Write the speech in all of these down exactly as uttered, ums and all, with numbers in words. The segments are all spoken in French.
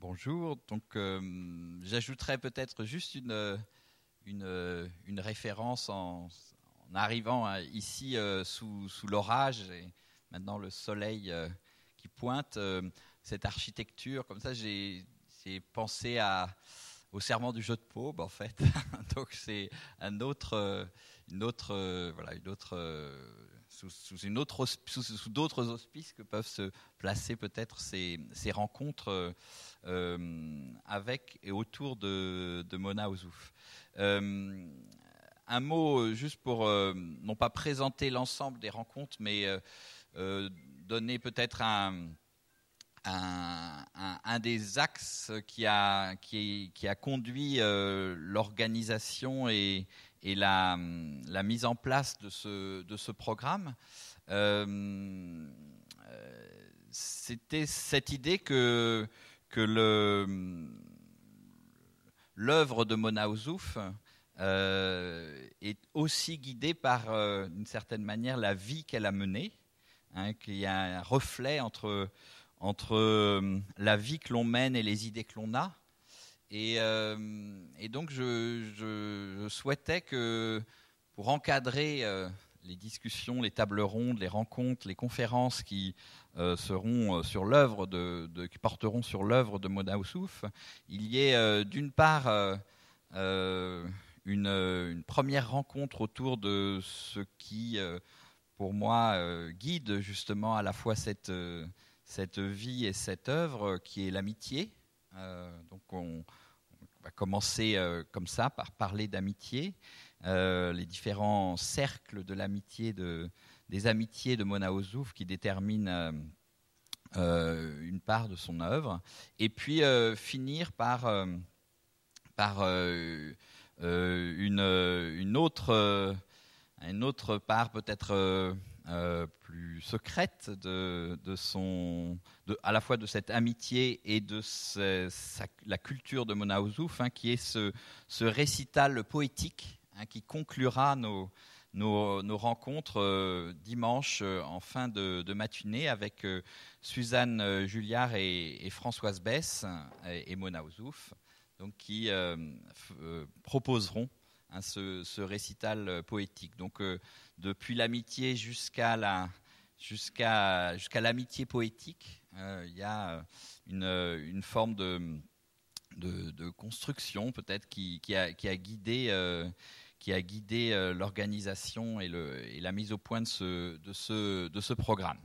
bonjour. Donc, euh, j'ajouterais peut-être juste une, une, une référence en, en arrivant à, ici euh, sous, sous l'orage et maintenant le soleil euh, qui pointe. Euh, cette architecture, comme ça, j'ai, j'ai pensé à, au serment du jeu de paume, en fait. Donc, c'est un autre, euh, une autre, euh, voilà, une autre. Euh, Sous, sous, une autre, sous, sous d'autres auspices que peuvent se placer peut-être ces, ces rencontres euh, avec et autour de, de Mona Ozouf. Euh, un mot juste pour, euh, non pas présenter l'ensemble des rencontres, mais euh, euh, donner peut-être un, un, un, un des axes qui a, qui, qui a conduit euh, l'organisation et et la, la mise en place de ce, de ce programme, euh, c'était cette idée que, que le, l'œuvre de Mona Ozouf euh, est aussi guidée par, euh, d'une certaine manière, la vie qu'elle a menée, hein, qu'il y a un reflet entre, entre la vie que l'on mène et les idées que l'on a. Et, euh, et donc, je, je, je souhaitais que, pour encadrer euh, les discussions, les tables rondes, les rencontres, les conférences qui euh, seront sur l'œuvre de, de, qui porteront sur l'œuvre de Mona Ozouf, il y ait euh, d'une part euh, euh, une, une première rencontre autour de ce qui, euh, pour moi, euh, guide justement à la fois cette, euh, cette vie et cette œuvre, qui est l'amitié. Euh, donc on, on va commencer euh, comme ça par parler d'amitié, euh, les différents cercles de l'amitié, de, des amitiés de Mona Ozouf qui déterminent euh, euh, une part de son œuvre, et puis euh, finir par, euh, par euh, euh, une, une, autre, euh, une autre part peut-être euh, Euh, plus secrète de, de son, de, à la fois de cette amitié et de ce, sa, la culture de Mona Ozouf, hein, qui est ce, ce récital poétique, hein, qui conclura nos, nos, nos rencontres euh, dimanche euh, en fin de, de matinée avec euh, Suzanne euh, Julliard et, et Françoise Besse et, et Mona Ozouf, donc qui euh, f, euh, proposeront Hein, ce, ce récital poétique. Donc, euh, depuis l'amitié jusqu'à, la, jusqu'à, jusqu'à l'amitié poétique, euh, il y a une, une forme de, de, de construction, peut-être, qui, qui, a, qui a guidé, euh, qui a guidé euh, l'organisation et, le, et la mise au point de ce, de ce, de ce programme.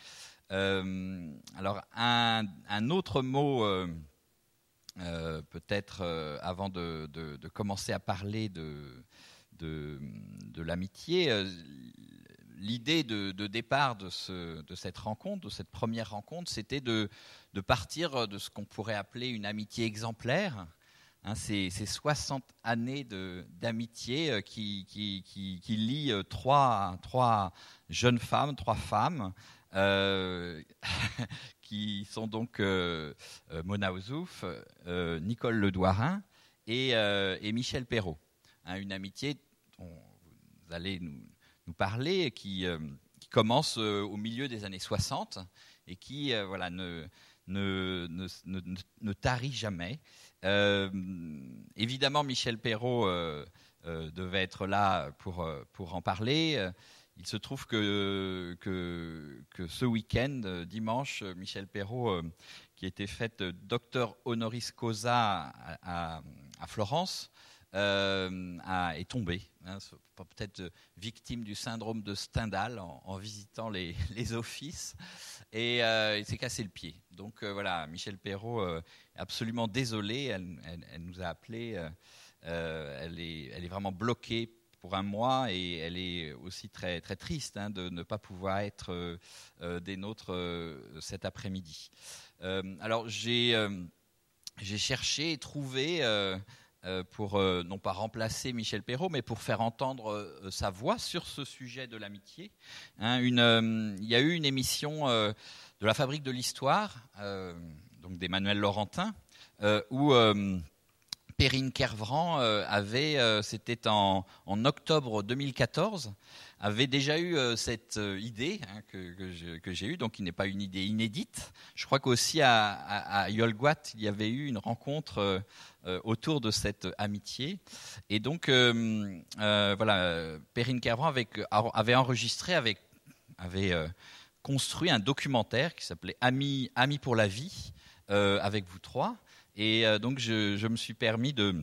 Euh, alors, un, un autre mot... Euh, Euh, peut-être euh, avant de, de, de commencer à parler de, de, de l'amitié, euh, l'idée de, de départ de, ce, de cette rencontre, de cette première rencontre, c'était de, de partir de ce qu'on pourrait appeler une amitié exemplaire. Hein, ces, ces soixante années de, d'amitié euh, qui, qui, qui, qui lient euh, trois, trois jeunes femmes, trois femmes, euh, qui sont donc euh, euh, Mona Ozouf, euh, Nicole Ledouarin et, euh, et Michel Perrault. Hein, une amitié dont vous allez nous, nous parler, qui, euh, qui commence euh, au milieu des années soixante et qui euh, voilà, ne, ne, ne, ne, ne tarit jamais. Euh, évidemment, Michel Perrault euh, euh, devait être là pour, pour en parler. Il se trouve que, que, que ce week-end, dimanche, Michel Perrault, euh, qui était fait docteur honoris causa à, à, à Florence, euh, a, est tombé, hein, peut-être victime du syndrome de Stendhal en, en visitant les, les offices, et euh, il s'est cassé le pied. Donc euh, voilà, Michel Perrault euh, est absolument désolée, elle, elle, elle nous a appelés, euh, elle, est, elle est vraiment bloquée pour un mois, et elle est aussi très, très triste hein, de ne pas pouvoir être euh, des nôtres euh, cet après-midi. Euh, alors j'ai, euh, j'ai cherché et trouvé, euh, euh, pour euh, non pas remplacer Michel Perrault, mais pour faire entendre euh, sa voix sur ce sujet de l'amitié. Hein, une, euh, il y a eu une émission euh, de la Fabrique de l'Histoire, euh, donc d'Emmanuel Laurentin, euh, où... Euh, Perrine Kervran euh, avait, euh, c'était en, en octobre deux mille quatorze, avait déjà eu euh, cette euh, idée hein, que, que, je, que j'ai eue, donc qui n'est pas une idée inédite. Je crois qu'aussi à, à, à Yolguat, il y avait eu une rencontre euh, euh, autour de cette amitié. Et donc, euh, euh, voilà, Perrine Kervran avait, avait enregistré, avec, avait euh, construit un documentaire qui s'appelait Amis, Amis pour la vie, euh, avec vous trois. Et euh, donc, je, je me suis permis de,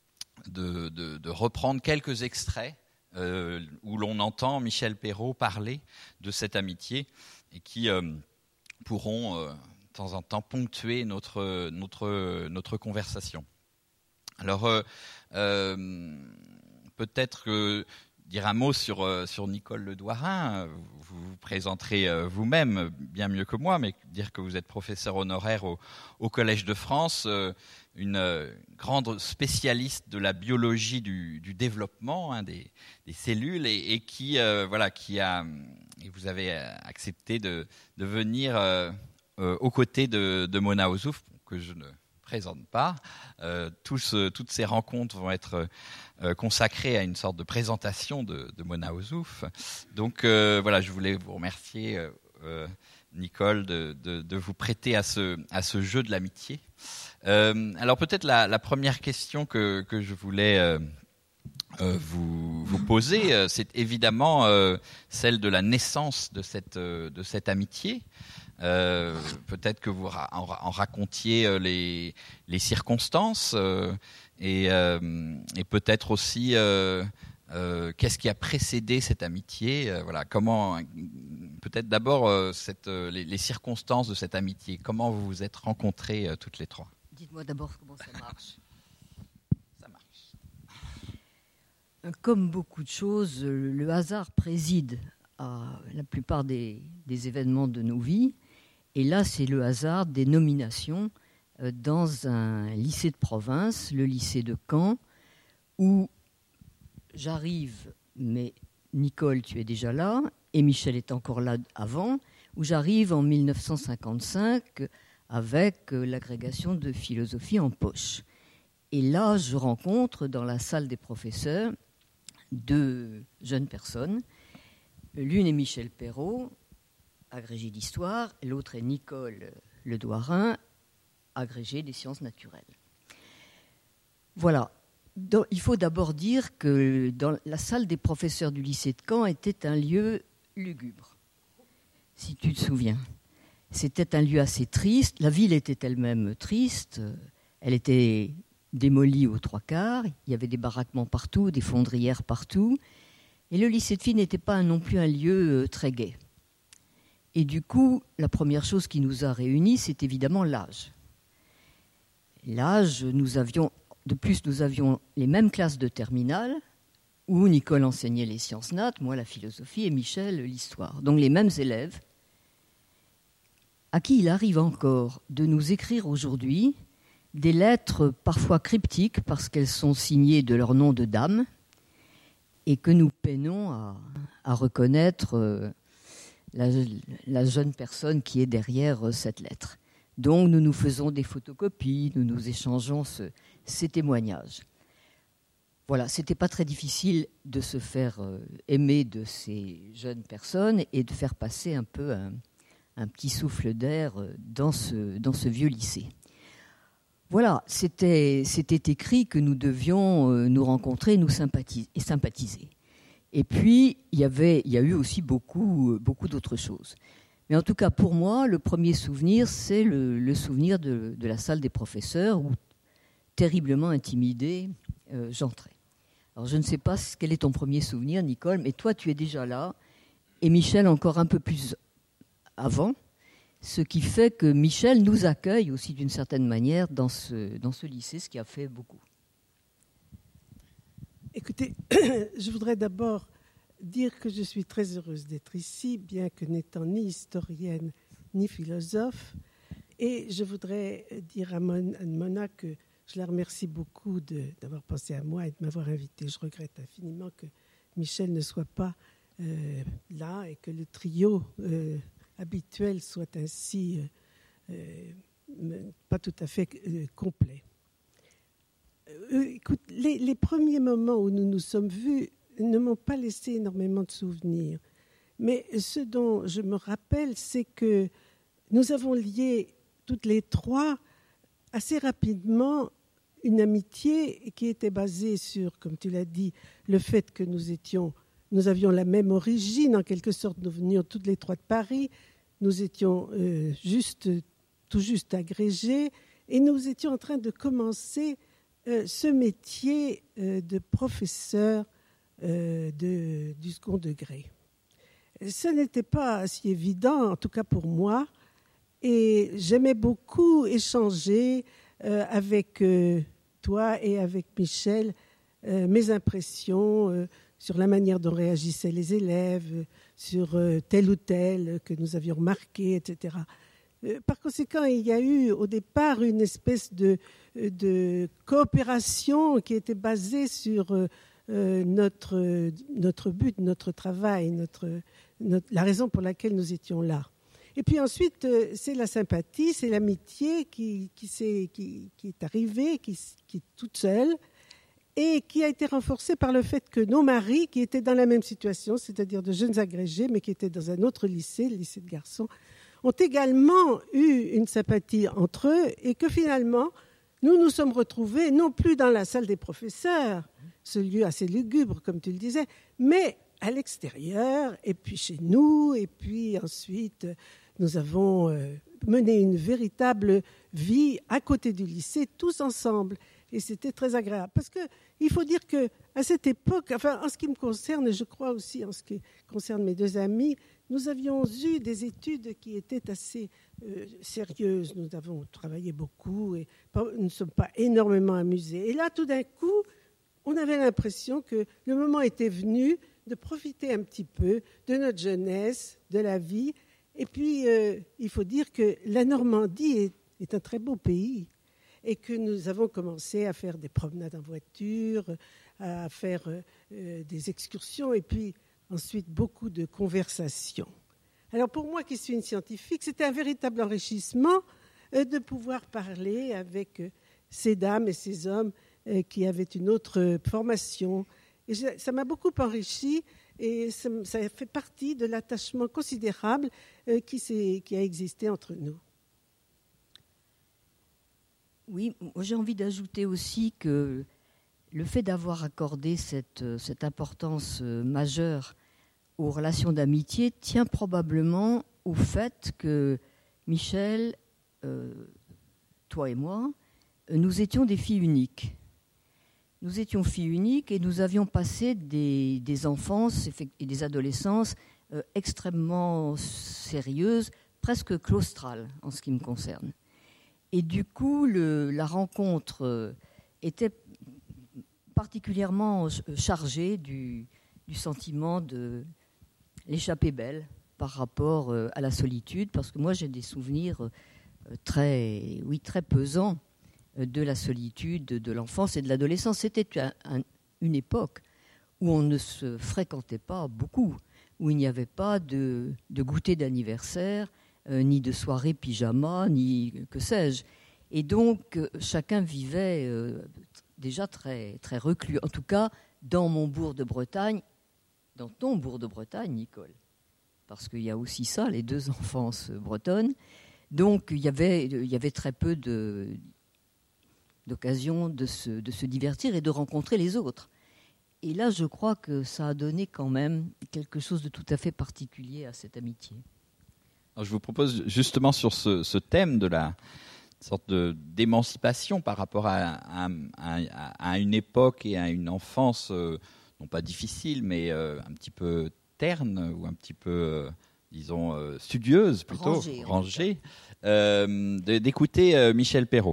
de, de, de reprendre quelques extraits euh, où l'on entend Michel Perrault parler de cette amitié et qui euh, pourront, euh, de temps en temps, ponctuer notre, notre, notre conversation. Alors, euh, euh, peut-être que dire un mot sur, euh, sur Nicole Le Douarin. Vous vous présenterez euh, vous-même bien mieux que moi, mais dire que vous êtes professeur honoraire au, au Collège de France, euh, une euh, grande spécialiste de la biologie du, du développement hein, des, des cellules et, et qui, euh, voilà, qui a, et vous avez accepté de, de venir euh, euh, aux côtés de, de Mona Ozouf, que je ne présente pas. Euh, tous, toutes ces rencontres vont être euh, consacrées à une sorte de présentation de, de Mona Ozouf. Donc euh, voilà, je voulais vous remercier, euh, euh, Nicole, de, de, de vous prêter à ce, à ce jeu de l'amitié. Euh, alors peut-être la, la première question que, que je voulais euh, euh, vous, vous poser, euh, c'est évidemment euh, celle de la naissance de cette, euh, de cette amitié. Euh, peut-être que vous ra- en, en racontiez euh, les, les circonstances euh, et, euh, et peut-être aussi euh, euh, qu'est-ce qui a précédé cette amitié. Euh, voilà, comment peut-être d'abord euh, cette, euh, les, les circonstances de cette amitié. Comment vous vous êtes rencontrées euh, toutes les trois. Dites-moi d'abord comment ça marche. Ça marche. Comme beaucoup de choses, le hasard préside à la plupart des, des événements de nos vies. Et là, c'est le hasard des nominations dans un lycée de province, le lycée de Caen, où j'arrive, mais Nicole, tu es déjà là, et Michel est encore là avant, où j'arrive en mille neuf cent cinquante-cinq avec l'agrégation de philosophie en poche. Et là, je rencontre dans la salle des professeurs deux jeunes personnes. L'une est Michel Perrault, agrégé d'histoire, et l'autre est Nicole Le Douarin, agrégée des sciences naturelles. Voilà. Donc, il faut d'abord dire que dans la salle des professeurs du lycée de Caen était un lieu lugubre, si tu te souviens. C'était un lieu assez triste. La ville était elle-même triste. Elle était démolie aux trois quarts. Il y avait des baraquements partout, des fondrières partout. Et le lycée de filles n'était pas non plus un lieu très gai. Et du coup, la première chose qui nous a réunis, c'est évidemment l'âge. L'âge, nous avions, de plus, nous avions les mêmes classes de terminale, où Nicole enseignait les sciences nat, moi la philosophie et Michel l'histoire. Donc les mêmes élèves, à qui il arrive encore de nous écrire aujourd'hui des lettres parfois cryptiques, parce qu'elles sont signées de leur nom de dame, et que nous peinons à, à reconnaître... Euh, La, la jeune personne qui est derrière cette lettre. Donc nous nous faisons des photocopies, nous nous échangeons ce, ces témoignages. Voilà, c'était pas très difficile de se faire euh, aimer de ces jeunes personnes et de faire passer un peu un, un petit souffle d'air dans ce, dans ce vieux lycée. Voilà, c'était, c'était écrit que nous devions euh, nous rencontrer nous sympathiser, et sympathiser. Et puis, il y, avait, il y a eu aussi beaucoup, beaucoup d'autres choses. Mais en tout cas, pour moi, le premier souvenir, c'est le, le souvenir de, de la salle des professeurs où, terriblement intimidée, euh, j'entrais. Alors, je ne sais pas quel est ton premier souvenir, Nicole, mais toi, tu es déjà là, et Michel encore un peu plus avant, ce qui fait que Michel nous accueille aussi d'une certaine manière dans ce, dans ce lycée, ce qui a fait beaucoup. Écoutez, je voudrais d'abord dire que je suis très heureuse d'être ici, bien que n'étant ni historienne ni philosophe. Et je voudrais dire à Mona que je la remercie beaucoup de, d'avoir pensé à moi et de m'avoir invitée. Je regrette infiniment que Michel ne soit pas euh, là et que le trio euh, habituel soit ainsi euh, euh, pas tout à fait euh, complet. euh, écoute, les, les premiers moments où nous nous sommes vus ne m'ont pas laissé énormément de souvenirs. Mais ce dont je me rappelle, c'est que nous avons lié toutes les trois assez rapidement une amitié qui était basée sur, comme tu l'as dit, le fait que nous étions, nous avions la même origine, en quelque sorte, nous venions toutes les trois de Paris, nous étions euh, juste, tout juste agrégés, et nous étions en train de commencer euh, ce métier euh, de professeur euh, de, du second degré. Ce n'était pas si évident, en tout cas pour moi, et j'aimais beaucoup échanger euh, avec euh, toi et avec Michel euh, mes impressions euh, sur la manière dont réagissaient les élèves, sur euh, tel ou tel que nous avions remarqué, et cetera. Euh, par conséquent, il y a eu au départ une espèce de, de coopération qui était basée sur euh, notre, notre but, notre travail, notre, notre, la raison pour laquelle nous étions là. Et puis ensuite, c'est la sympathie, c'est l'amitié qui, qui, qui, qui est arrivée, qui, qui est toute seule, et qui a été renforcée par le fait que nos maris, qui étaient dans la même situation, c'est-à-dire de jeunes agrégés, mais qui étaient dans un autre lycée, le lycée de garçons, ont également eu une sympathie entre eux, et que finalement, nous nous sommes retrouvés, non plus dans la salle des professeurs, ce lieu assez lugubre, comme tu le disais, mais à l'extérieur, et puis chez nous, et puis ensuite, nous avons euh, mené une véritable vie à côté du lycée, tous ensemble. Et c'était très agréable. Parce qu'il faut dire qu'à cette époque, enfin, en ce qui me concerne, et je crois aussi en ce qui concerne mes deux amis, nous avions eu des études qui étaient assez euh, sérieuses. Nous avons travaillé beaucoup et pas, nous ne sommes pas énormément amusés. Et là, tout d'un coup, on avait l'impression que le moment était venu de profiter un petit peu de notre jeunesse, de la vie. Et puis, euh, il faut dire que la Normandie est, est un très beau pays et que nous avons commencé à faire des promenades en voiture, à faire euh, des excursions et puis ensuite beaucoup de conversations. Alors pour moi qui suis une scientifique, c'était un véritable enrichissement euh, de pouvoir parler avec euh, ces dames et ces hommes euh, qui avaient une autre formation. Et ça m'a beaucoup enrichi et ça, ça fait partie de l'attachement considérable euh, qui, qui a existé entre nous. Oui, moi j'ai envie d'ajouter aussi que le fait d'avoir accordé cette, cette importance majeure aux relations d'amitié tient probablement au fait que Michel, euh, toi et moi, nous étions des filles uniques. Nous étions filles uniques et nous avions passé des, des enfances et des adolescences euh, extrêmement sérieuses, presque claustrales en ce qui me concerne. Et du coup, le, la rencontre euh, était particulièrement chargée du, du sentiment de l'échappée belle par rapport euh, à la solitude, parce que moi j'ai des souvenirs euh, très, oui, très pesants de la solitude, de l'enfance et de l'adolescence. C'était un, un, une époque où on ne se fréquentait pas beaucoup, où il n'y avait pas de, de goûter d'anniversaire, euh, ni de soirée pyjama, ni que sais-je. Et donc, euh, chacun vivait euh, déjà très, très reclus. En tout cas, dans mon bourg de Bretagne, dans ton bourg de Bretagne, Nicole, parce qu'il y a aussi ça, les deux enfances bretonnes. Donc, il y avait, il y avait très peu de... d'occasion de se, de se divertir et de rencontrer les autres. Et là, je crois que ça a donné quand même quelque chose de tout à fait particulier à cette amitié. Alors, je vous propose justement sur ce, ce thème de la sorte de, d'émancipation par rapport à, à, à, à une époque et à une enfance, euh, non pas difficile, mais euh, un petit peu terne ou un petit peu, euh, disons, euh, studieuse plutôt, rangée, rangée, euh, de, d'écouter euh, Michel Perrault.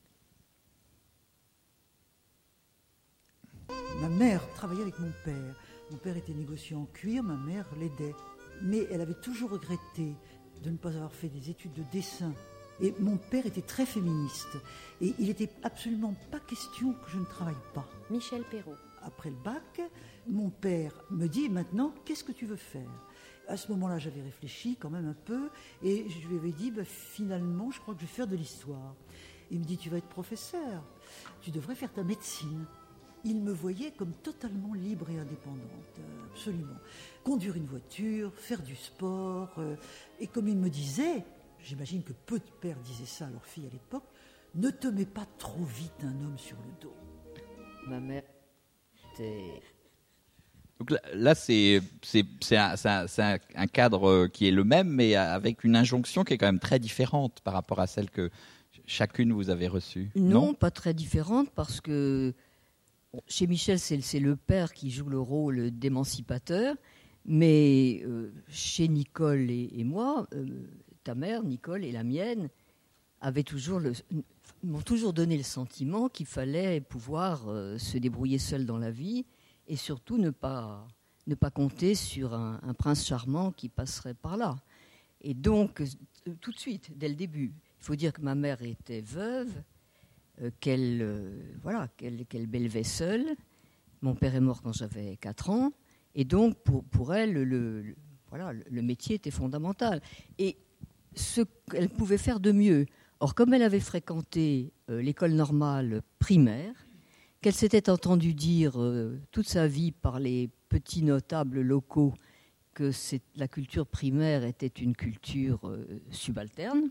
Ma mère travaillait avec mon père. Mon père était négociant en cuir, ma mère l'aidait. Mais elle avait toujours regretté de ne pas avoir fait des études de dessin. Et mon père était très féministe. Et il n'était absolument pas question que je ne travaille pas. Michel Perrault. Après le bac, mon père me dit, maintenant, qu'est-ce que tu veux faire ? À ce moment-là, j'avais réfléchi quand même un peu. Et je lui avais dit, bah, finalement, je crois que je vais faire de l'histoire. Il me dit, tu vas être professeur, tu devrais faire ta médecine. Il me voyait comme totalement libre et indépendante, absolument. Conduire une voiture, faire du sport. Euh, et comme il me disait, j'imagine que peu de pères disaient ça à leur fille à l'époque, ne te mets pas trop vite un homme sur le dos. Ma mère était... Donc là, là c'est, c'est, c'est, un, c'est, un, c'est un cadre qui est le même, mais avec une injonction qui est quand même très différente par rapport à celle que chacune vous avez reçue. Non, non pas très différente, parce que bon, chez Michel, c'est, c'est le père qui joue le rôle d'émancipateur, mais euh, chez Nicole et, et moi, euh, ta mère, Nicole, et la mienne, avaient toujours le, m'ont toujours donné le sentiment qu'il fallait pouvoir euh, se débrouiller seul dans la vie, et surtout ne pas, ne pas compter sur un, un prince charmant qui passerait par là. Et donc, euh, tout de suite, dès le début, il faut dire que ma mère était veuve, euh, qu'elle, euh, voilà, qu'elle, qu'elle m'élevait seule. Mon père est mort quand j'avais quatre ans. Et donc, pour, pour elle, le, le, voilà, le métier était fondamental. Et ce qu'elle pouvait faire de mieux. Or, comme elle avait fréquenté euh, l'école normale primaire, qu'elle s'était entendue dire euh, toute sa vie par les petits notables locaux que c'est, la culture primaire était une culture euh, subalterne,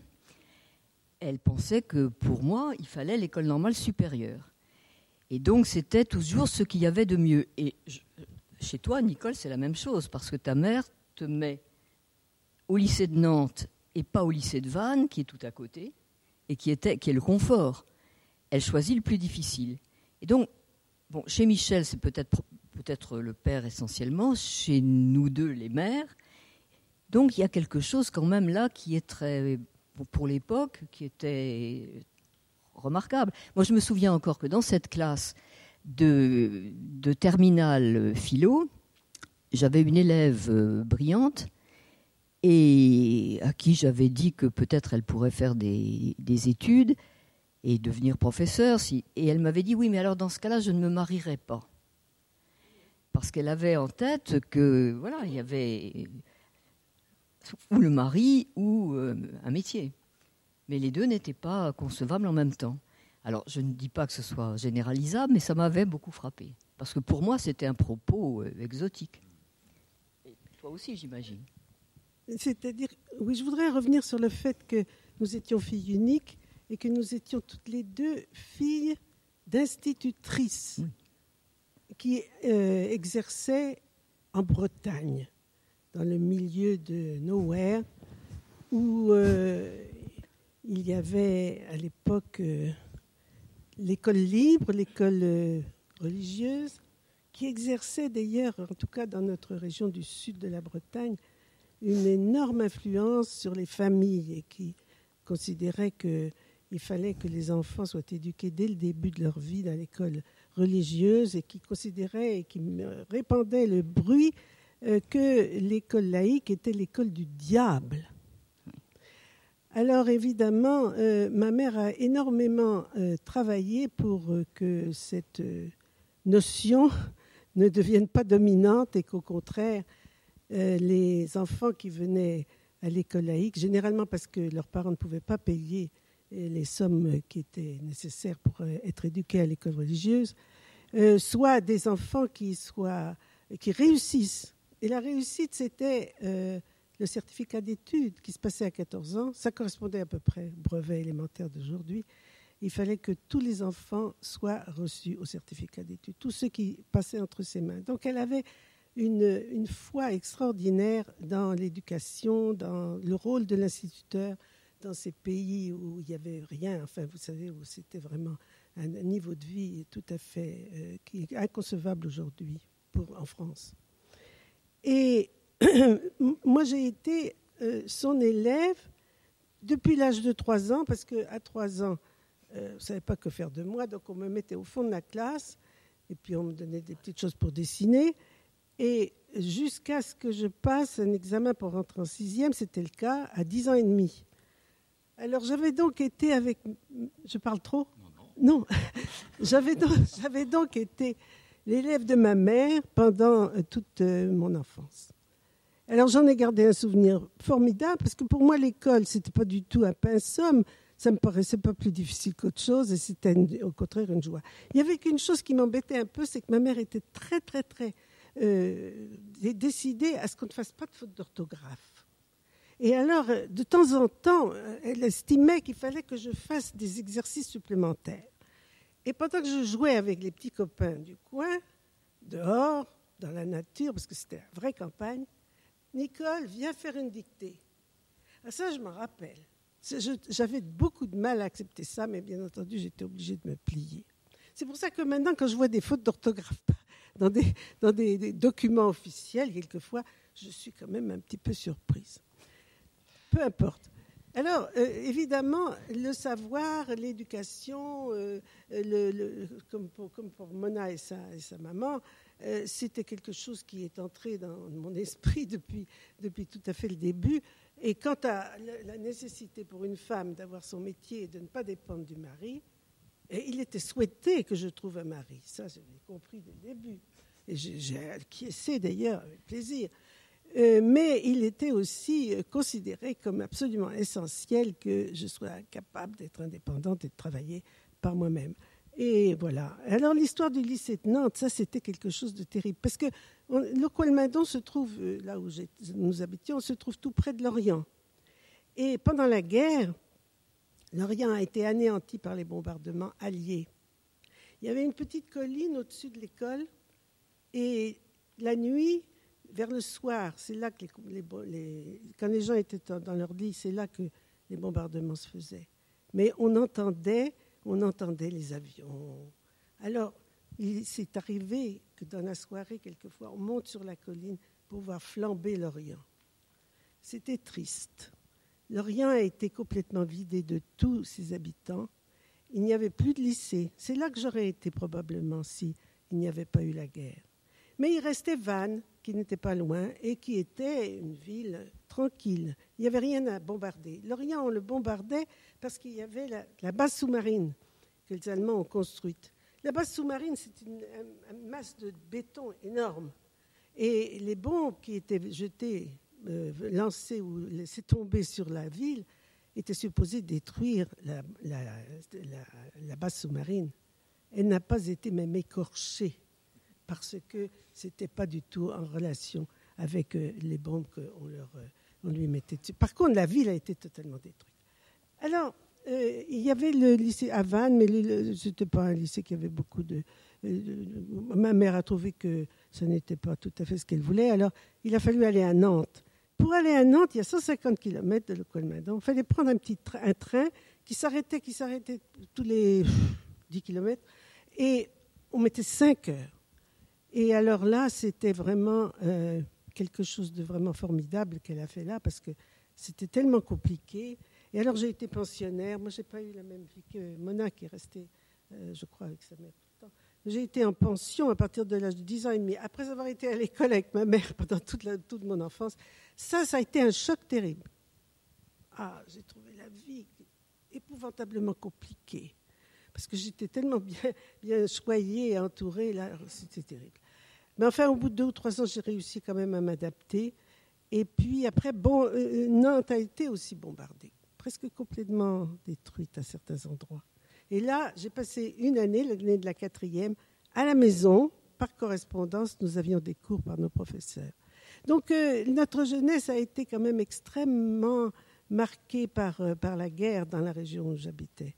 elle pensait que pour moi, il fallait l'école normale supérieure. Et donc, c'était toujours ce qu'il y avait de mieux. Et je, chez toi, Nicole, c'est la même chose, parce que ta mère te met au lycée de Nantes et pas au lycée de Vannes, qui est tout à côté, et qui, était, qui est le confort. Elle choisit le plus difficile. Et donc, bon, chez Michel, c'est peut-être, peut-être le père essentiellement, chez nous deux, les mères. Donc, il y a quelque chose quand même là qui est très, pour l'époque, qui était remarquable. Moi, je me souviens encore que dans cette classe de, de terminale philo, j'avais une élève brillante et à qui j'avais dit que peut-être elle pourrait faire des, des études et devenir professeur. Si, et elle m'avait dit, oui, mais alors dans ce cas-là, je ne me marierai pas. Parce qu'elle avait en tête que, voilà, il y avait ou le mari ou euh, un métier. Mais les deux n'étaient pas concevables en même temps. Alors, je ne dis pas que ce soit généralisable, mais ça m'avait beaucoup frappé. Parce que pour moi, c'était un propos euh, exotique. Et toi aussi, j'imagine. C'est-à-dire, oui, je voudrais revenir sur le fait que nous étions filles uniques et que nous étions toutes les deux filles d'institutrices oui. qui euh, exerçaient en Bretagne, dans le milieu de nowhere, où euh, il y avait à l'époque euh, l'école libre, l'école euh, religieuse, qui exerçait d'ailleurs, en tout cas dans notre région du sud de la Bretagne, une énorme influence sur les familles et qui considérait qu'il fallait que les enfants soient éduqués dès le début de leur vie dans l'école religieuse et qui considérait et qui répandait le bruit euh, que l'école laïque était l'école du diable. Alors évidemment, euh, ma mère a énormément euh, travaillé pour euh, que cette euh, notion ne devienne pas dominante et qu'au contraire, euh, les enfants qui venaient à l'école laïque, généralement parce que leurs parents ne pouvaient pas payer les sommes qui étaient nécessaires pour être éduqués à l'école religieuse, euh, soit des enfants qui, soient, qui réussissent. Et la réussite, c'était euh, le certificat d'études qui se passait à quatorze ans. Ça correspondait à peu près au brevet élémentaire d'aujourd'hui. Il fallait que tous les enfants soient reçus au certificat d'études, tous ceux qui passaient entre ses mains. Donc elle avait une, une foi extraordinaire dans l'éducation, dans le rôle de l'instituteur, dans ces pays où il n'y avait rien, enfin vous savez, où c'était vraiment un niveau de vie tout à fait euh, qui est inconcevable aujourd'hui pour, en France. Et moi j'ai été euh, son élève depuis l'âge de trois ans, parce qu'à trois ans, euh, on ne savait pas que faire de moi, donc on me mettait au fond de la classe, et puis on me donnait des petites choses pour dessiner, et jusqu'à ce que je passe un examen pour rentrer en sixième, c'était le cas à dix ans et demi. Alors j'avais donc été avec... Je parle trop ? Non, non. j'avais, donc, j'avais donc été l'élève de ma mère pendant toute mon enfance. Alors j'en ai gardé un souvenir formidable, parce que pour moi l'école, ce n'était pas du tout un pensum, ça me paraissait pas plus difficile qu'autre chose et c'était une, au contraire une joie. Il y avait qu'une chose qui m'embêtait un peu, c'est que ma mère était très, très, très euh, décidée à ce qu'on ne fasse pas de faute d'orthographe. Et alors, de temps en temps, elle estimait qu'il fallait que je fasse des exercices supplémentaires. Et pendant que je jouais avec les petits copains du coin, dehors, dans la nature, parce que c'était la vraie campagne, Nicole, viens faire une dictée. Ah, ça, je m'en rappelle. Je, j'avais beaucoup de mal à accepter ça, mais bien entendu, j'étais obligée de me plier. C'est pour ça que maintenant, quand je vois des fautes d'orthographe dans des, dans des, des documents officiels, quelquefois, je suis quand même un petit peu surprise. Peu importe. Alors, euh, évidemment, le savoir, l'éducation, euh, le, le, comme, pour, comme pour Mona et sa, et sa maman, euh, c'était quelque chose qui est entré dans mon esprit depuis, depuis tout à fait le début. Et quant à la nécessité pour une femme d'avoir son métier et de ne pas dépendre du mari, et il était souhaité que je trouve un mari. Ça, j'avais compris dès le début. Et j'ai, j'ai acquiescé d'ailleurs avec plaisir. Euh, mais il était aussi considéré comme absolument essentiel que je sois capable d'être indépendante et de travailler par moi-même. Et voilà. Alors l'histoire du lycée de Nantes, ça c'était quelque chose de terrible. Parce que on, le Coëlmendon se trouve, là où nous habitions, se trouve tout près de Lorient. Et pendant la guerre, Lorient a été anéanti par les bombardements alliés. Il y avait une petite colline au-dessus de l'école et la nuit, vers le soir, c'est là que les, les, les, quand les gens étaient dans leur lit, c'est là que les bombardements se faisaient. Mais on entendait, on entendait les avions. Alors, il s'est arrivé que dans la soirée, quelquefois, on monte sur la colline pour voir flamber Lorient. C'était triste. Lorient a été complètement vidé de tous ses habitants. Il n'y avait plus de lycée. C'est là que j'aurais été probablement si il n'y avait pas eu la guerre. Mais il restait Vannes, qui n'était pas loin et qui était une ville tranquille. Il n'y avait rien à bombarder. Lorient, on le bombardait parce qu'il y avait la, la base sous-marine que les Allemands ont construite. La base sous-marine, c'est une, une masse de béton énorme. Et les bombes qui étaient jetées, euh, lancées ou laissées tomber sur la ville étaient supposées détruire la, la, la, la base sous-marine. Elle n'a pas été même écorchée, parce que ce n'était pas du tout en relation avec euh, les bombes qu'on leur, euh, on lui mettait dessus. Par contre, la ville a été totalement détruite. Alors, euh, il y avait le lycée à Vannes, mais ce n'était pas un lycée qui avait beaucoup de, euh, de... Ma mère a trouvé que ce n'était pas tout à fait ce qu'elle voulait, alors il a fallu aller à Nantes. Pour aller à Nantes, il y a cent cinquante kilomètres de Le Coëlmendon. Il fallait prendre un petit tra- un train qui s'arrêtait, qui s'arrêtait tous les dix kilomètres, et on mettait cinq heures. Et alors là, c'était vraiment euh, quelque chose de vraiment formidable qu'elle a fait là, parce que c'était tellement compliqué. Et alors, j'ai été pensionnaire. Moi, je n'ai pas eu la même vie que Mona, qui est restée, euh, je crois, avec sa mère tout le temps. J'ai été en pension à partir de l'âge de dix ans et demi. Après avoir été à l'école avec ma mère pendant toute, la, toute mon enfance, ça, ça a été un choc terrible. Ah, j'ai trouvé la vie épouvantablement compliquée. Parce que j'étais tellement bien, bien choyée et entourée, là, c'était terrible. Mais enfin, au bout de deux ou trois ans, j'ai réussi quand même à m'adapter. Et puis après, bon, euh, Nantes a été aussi bombardée, presque complètement détruite à certains endroits. Et là, j'ai passé une année, l'année de la quatrième, à la maison, par correspondance. Nous avions des cours par nos professeurs. Donc, euh, notre jeunesse a été quand même extrêmement marquée par, euh, par la guerre dans la région où j'habitais.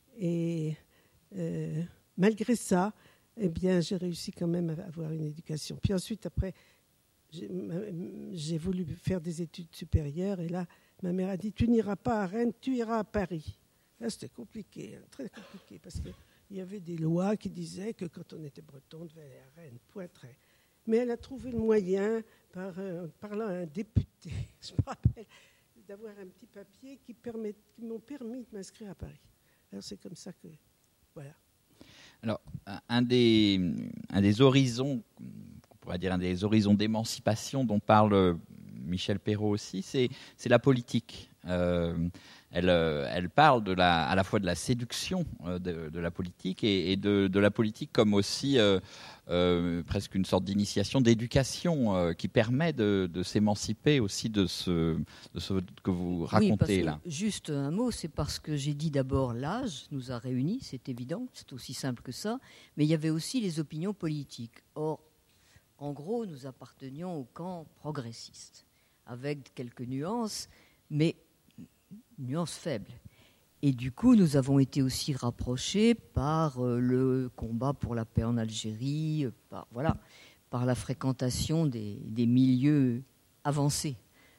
Et euh, malgré ça, eh bien, j'ai réussi quand même à avoir une éducation. Puis ensuite, après, j'ai, j'ai voulu faire des études supérieures. Et là, ma mère a dit, tu n'iras pas à Rennes, tu iras à Paris. Là, c'était compliqué, hein, très compliqué, parce qu'il y avait des lois qui disaient que quand on était breton, on devait aller à Rennes, point très. Mais elle a trouvé le moyen, par, euh, parlant à un député, je me rappelle, d'avoir un petit papier qui, permet, qui m'ont permis de m'inscrire à Paris. Alors, c'est comme ça que, voilà. Alors, un des, un des horizons, on pourrait dire un des horizons d'émancipation dont parle Michel Perrault aussi, c'est, c'est la politique. Euh, elle, elle parle de la, à la fois de la séduction de, de la politique et, et de, de la politique comme aussi euh, euh, presque une sorte d'initiation, d'éducation euh, qui permet de, de s'émanciper aussi de ce, de ce que vous racontez oui, parce que, là. Juste un mot, c'est parce que j'ai dit d'abord l'âge nous a réunis, c'est évident, c'est aussi simple que ça, mais il y avait aussi les opinions politiques. Or, en gros, nous appartenions au camp progressiste, avec quelques nuances, mais nuances faibles. Et du coup, nous avons été aussi rapprochés par euh, le combat pour la paix en Algérie, euh, par, voilà, par la fréquentation des, des milieux avancés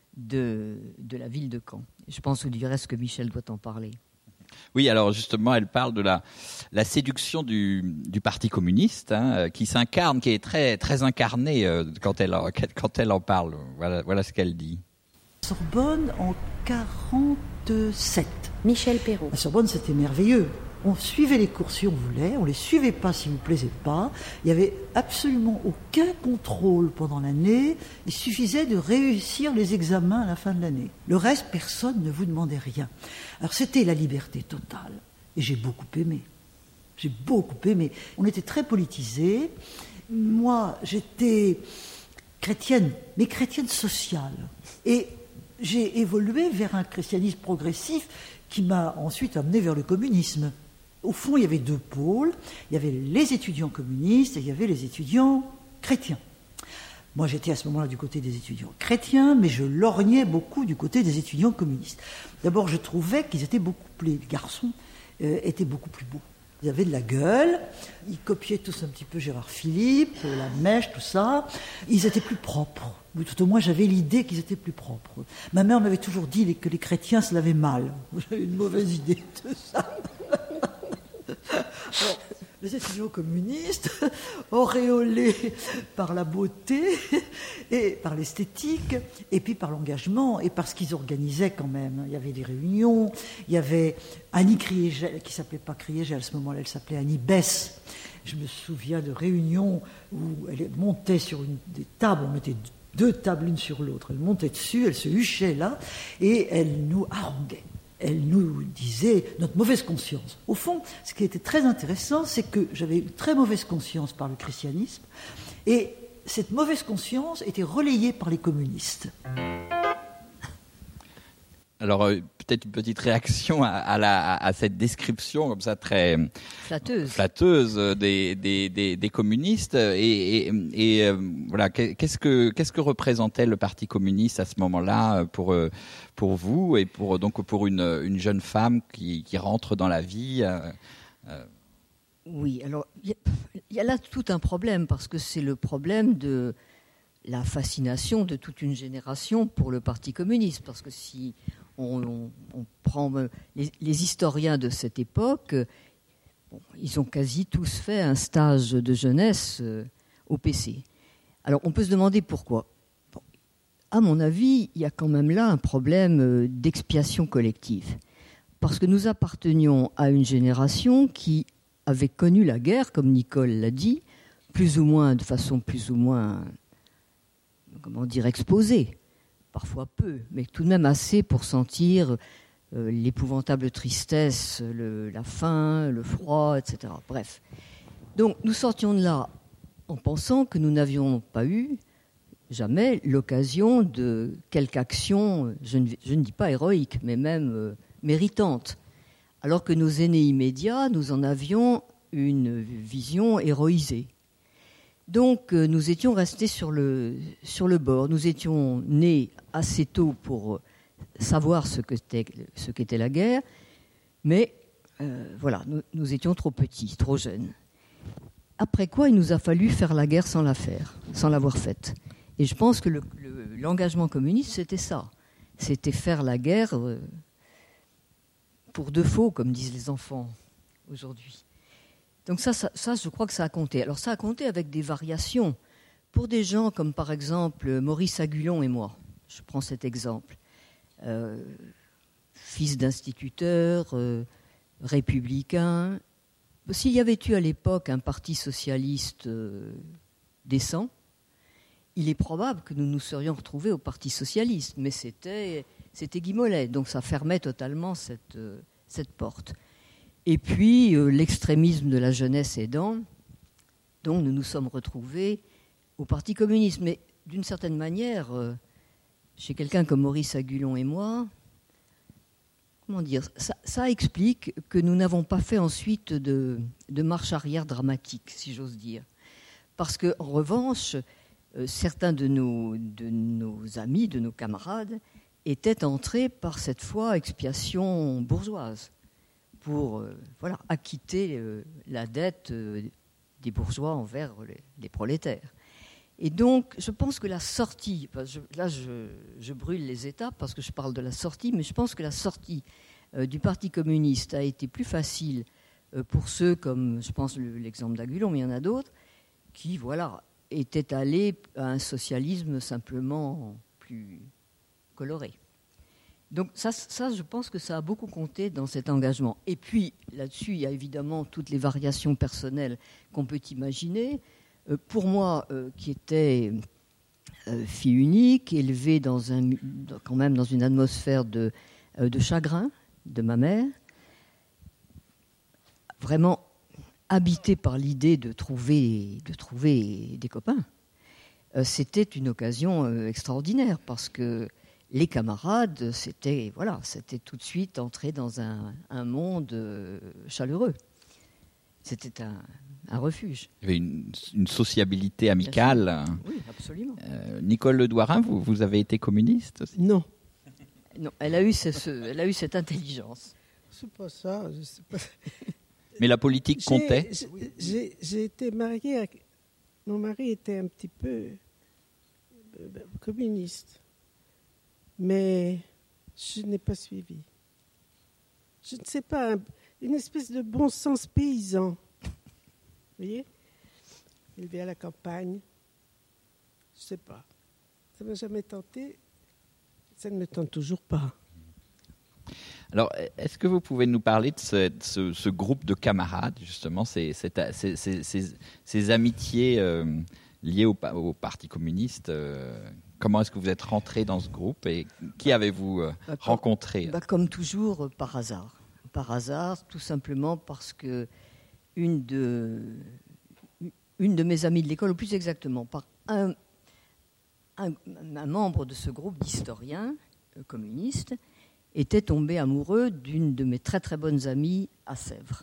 de, de la ville de Caen. Je pense du reste que Michel doit en parler. Oui, alors justement, elle parle de la, la séduction du, du Parti communiste, hein, qui s'incarne, qui est très, très incarnée euh, quand, elle, quand elle en parle. Voilà, voilà ce qu'elle dit. Sorbonne en quarante-sept. Michel Perrault. La Sorbonne, c'était merveilleux. On suivait les cours si on voulait, on ne les suivait pas si vous ne plaisait pas. Il n'y avait absolument aucun contrôle pendant l'année. Il suffisait de réussir les examens à la fin de l'année. Le reste, personne ne vous demandait rien. Alors c'était la liberté totale. Et j'ai beaucoup aimé. J'ai beaucoup aimé. On était très politisés. Moi, j'étais chrétienne, mais chrétienne sociale. Et j'ai évolué vers un christianisme progressif qui m'a ensuite amené vers le communisme. Au fond, il y avait deux pôles. Il y avait les étudiants communistes et il y avait les étudiants chrétiens. Moi, j'étais à ce moment-là du côté des étudiants chrétiens, mais je lorgnais beaucoup du côté des étudiants communistes. D'abord, je trouvais qu'ils étaient beaucoup plus... Les garçons euh, étaient beaucoup plus beaux. Ils avaient de la gueule, ils copiaient tous un petit peu Gérard Philippe, la mèche, tout ça. Ils étaient plus propres. Ou tout au moins, j'avais l'idée qu'ils étaient plus propres. Ma mère m'avait toujours dit que les chrétiens se lavaient mal. J'avais une mauvaise idée de ça. Alors, les étudiants communistes, auréolés par la beauté et par l'esthétique, et puis par l'engagement, et par ce qu'ils organisaient quand même. Il y avait des réunions, il y avait Annie Kriégel, qui ne s'appelait pas Kriégel à ce moment-là, elle s'appelait Annie Bess. Je me souviens de réunions où elle montait sur une, des tables, on mettait deux tables l'une sur l'autre, elle montait dessus, elle se huchait là, et elle nous haranguait. Elle nous disait notre mauvaise conscience. Au fond, ce qui était très intéressant, c'est que j'avais une très mauvaise conscience par le christianisme, et cette mauvaise conscience était relayée par les communistes. Alors, euh, peut-être une petite réaction à, à, la, à cette description comme ça très flatteuse, flatteuse des, des, des, des communistes. Et, et, et euh, voilà, qu'est-ce que, qu'est-ce que représentait le Parti communiste à ce moment-là pour, pour vous et pour, donc pour une, une jeune femme qui, qui rentre dans la vie euh, euh... Oui, alors il y, y a là tout un problème parce que c'est le problème de la fascination de toute une génération pour le Parti communiste. Parce que si on, on, on prend les, les historiens de cette époque, bon, ils ont quasi tous fait un stage de jeunesse euh, au P C. Alors on peut se demander pourquoi. Bon, à mon avis, il y a quand même là un problème d'expiation collective. Parce que nous appartenions à une génération qui avait connu la guerre, comme Nicole l'a dit, plus ou moins, de façon plus ou moins... comment dire, exposé, parfois peu, mais tout de même assez pour sentir euh, l'épouvantable tristesse, le, la faim, le froid, et cetera. Bref. Donc nous sortions de là en pensant que nous n'avions pas eu jamais l'occasion de quelque action, je ne, je ne dis pas héroïque, mais même euh, méritante. Alors que nos aînés immédiats, nous en avions une vision héroïsée. Donc, euh, nous étions restés sur le, sur le bord. Nous étions nés assez tôt pour savoir ce qu'était, ce qu'était la guerre, mais euh, voilà, nous, nous étions trop petits, trop jeunes. Après quoi, il nous a fallu faire la guerre sans la faire, sans l'avoir faite. Et je pense que le, le, l'engagement communiste, c'était ça. C'était faire la guerre euh, pour de faux, comme disent les enfants aujourd'hui. Donc ça, ça, ça, je crois que ça a compté. Alors ça a compté avec des variations. Pour des gens comme par exemple Maurice Agulon et moi, je prends cet exemple, euh, fils d'instituteur, euh, républicain. S'il y avait eu à l'époque un parti socialiste euh, décent, il est probable que nous nous serions retrouvés au Parti socialiste, mais c'était, c'était Guy Mollet, donc ça fermait totalement cette, euh, cette porte. Et puis, euh, l'extrémisme de la jeunesse aidant, donc nous nous sommes retrouvés au Parti communiste. Mais d'une certaine manière, euh, chez quelqu'un comme Maurice Agulon et moi, comment dire, ça, ça explique que nous n'avons pas fait ensuite de, de marche arrière dramatique, si j'ose dire. Parce qu'en revanche, euh, certains de nos, de nos amis, de nos camarades, étaient entrés par cette fois expiation bourgeoise pour euh, voilà, acquitter euh, la dette euh, des bourgeois envers les, les prolétaires. Et donc, je pense que la sortie, je, là je, je brûle les étapes parce que je parle de la sortie, mais je pense que la sortie euh, du Parti communiste a été plus facile euh, pour ceux comme, je pense, le, l'exemple d'Agulon, mais il y en a d'autres, qui, voilà, étaient allés à un socialisme simplement plus coloré. Donc ça, ça, je pense que ça a beaucoup compté dans cet engagement. Et puis, là-dessus, il y a évidemment toutes les variations personnelles qu'on peut imaginer. Euh, pour moi, euh, qui était euh, fille unique, élevée dans un, quand même dans une atmosphère de, euh, de chagrin de ma mère, vraiment habitée par l'idée de trouver, de trouver des copains, euh, c'était une occasion euh, extraordinaire parce que les camarades, c'était, voilà, c'était tout de suite entrer dans un, un monde euh, chaleureux. C'était un, un refuge. Il y avait une, une sociabilité amicale. Oui, absolument. Euh, Nicole Le Douarin, vous, vous avez été communiste aussi ? Non. Non, elle a eu, ce, ce, elle a eu cette intelligence. C'est pas ça. Je sais pas. Mais la politique comptait ? J'ai, j'ai, j'ai été mariée. À, mon mari était un petit peu euh, communiste. Mais je n'ai pas suivi. Je ne sais pas, une espèce de bon sens paysan. Vous voyez ? Élevé à la campagne. Je ne sais pas. Ça ne m'a jamais tenté. Ça ne me tente toujours pas. Alors, est-ce que vous pouvez nous parler de ce, ce, ce groupe de camarades, justement, ces, ces, ces, ces, ces amitiés euh, liées au, au Parti communiste euh, Comment est-ce que vous êtes rentré dans ce groupe et qui avez-vous euh, bah, rencontré bah, Comme toujours, euh, par hasard. Par hasard, tout simplement parce que une de, une de mes amies de l'école, ou plus exactement, par un, un, un membre de ce groupe d'historiens euh, communistes, était tombé amoureux d'une de mes très très bonnes amies à Sèvres.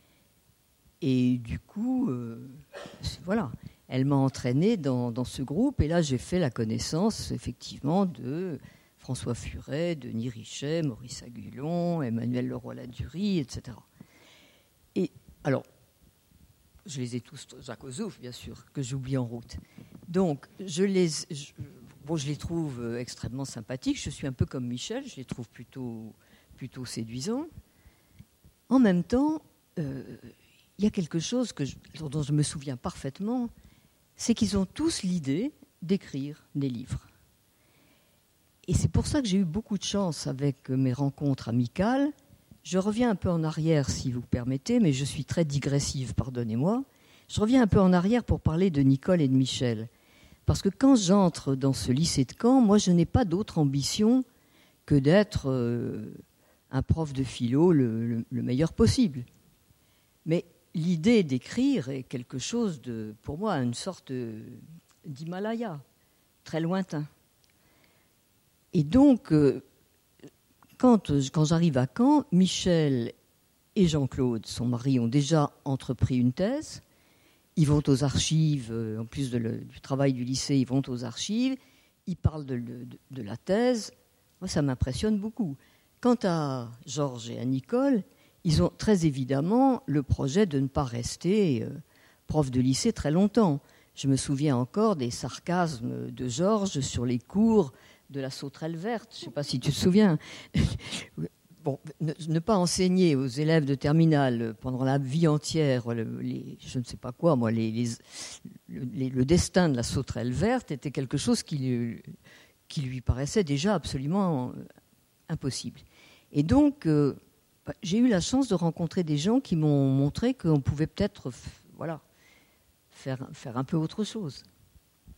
Et du coup, euh, voilà, elle m'a entraînée dans, dans ce groupe. Et là, j'ai fait la connaissance, effectivement, de François Furet, Denis Richet, Maurice Agulon, Emmanuel Leroy-Ladurie, et cetera. Et alors, je les ai tous, Jacques Ozouf, bien sûr, que j'oublie en route. Donc, je les, je, bon, je les trouve extrêmement sympathiques. Je suis un peu comme Michel, je les trouve plutôt, plutôt séduisants. En même temps, euh, il y a quelque chose que je, dont je me souviens parfaitement, c'est qu'ils ont tous l'idée d'écrire des livres. Et c'est pour ça que j'ai eu beaucoup de chance avec mes rencontres amicales. Je reviens un peu en arrière, si vous permettez, mais je suis très digressive, pardonnez-moi. Je reviens un peu en arrière pour parler de Nicole et de Michel. Parce que quand j'entre dans ce lycée de Caen, moi, je n'ai pas d'autre ambition que d'être euh, un prof de philo le, le, le meilleur possible. Mais l'idée d'écrire est quelque chose de, pour moi, une sorte d'Himalaya, très lointain. Et donc, euh, quand, quand j'arrive à Caen, Michel et Jean-Claude, son mari, ont déjà entrepris une thèse. Ils vont aux archives, euh, en plus de le, du travail du lycée, ils vont aux archives, ils parlent de, de, de la thèse. Moi, ça m'impressionne beaucoup. Quant à Georges et à Nicole, ils ont très évidemment le projet de ne pas rester euh, prof de lycée très longtemps. Je me souviens encore des sarcasmes de Georges sur les cours de la sauterelle verte. Je ne sais pas si tu te souviens. Bon, ne, ne pas enseigner aux élèves de terminale pendant la vie entière, le, les, je ne sais pas quoi, moi, les, les, les, le destin de la sauterelle verte était quelque chose qui lui, qui lui paraissait déjà absolument impossible. Et donc, euh, j'ai eu la chance de rencontrer des gens qui m'ont montré qu'on pouvait peut-être, voilà, faire, faire un peu autre chose.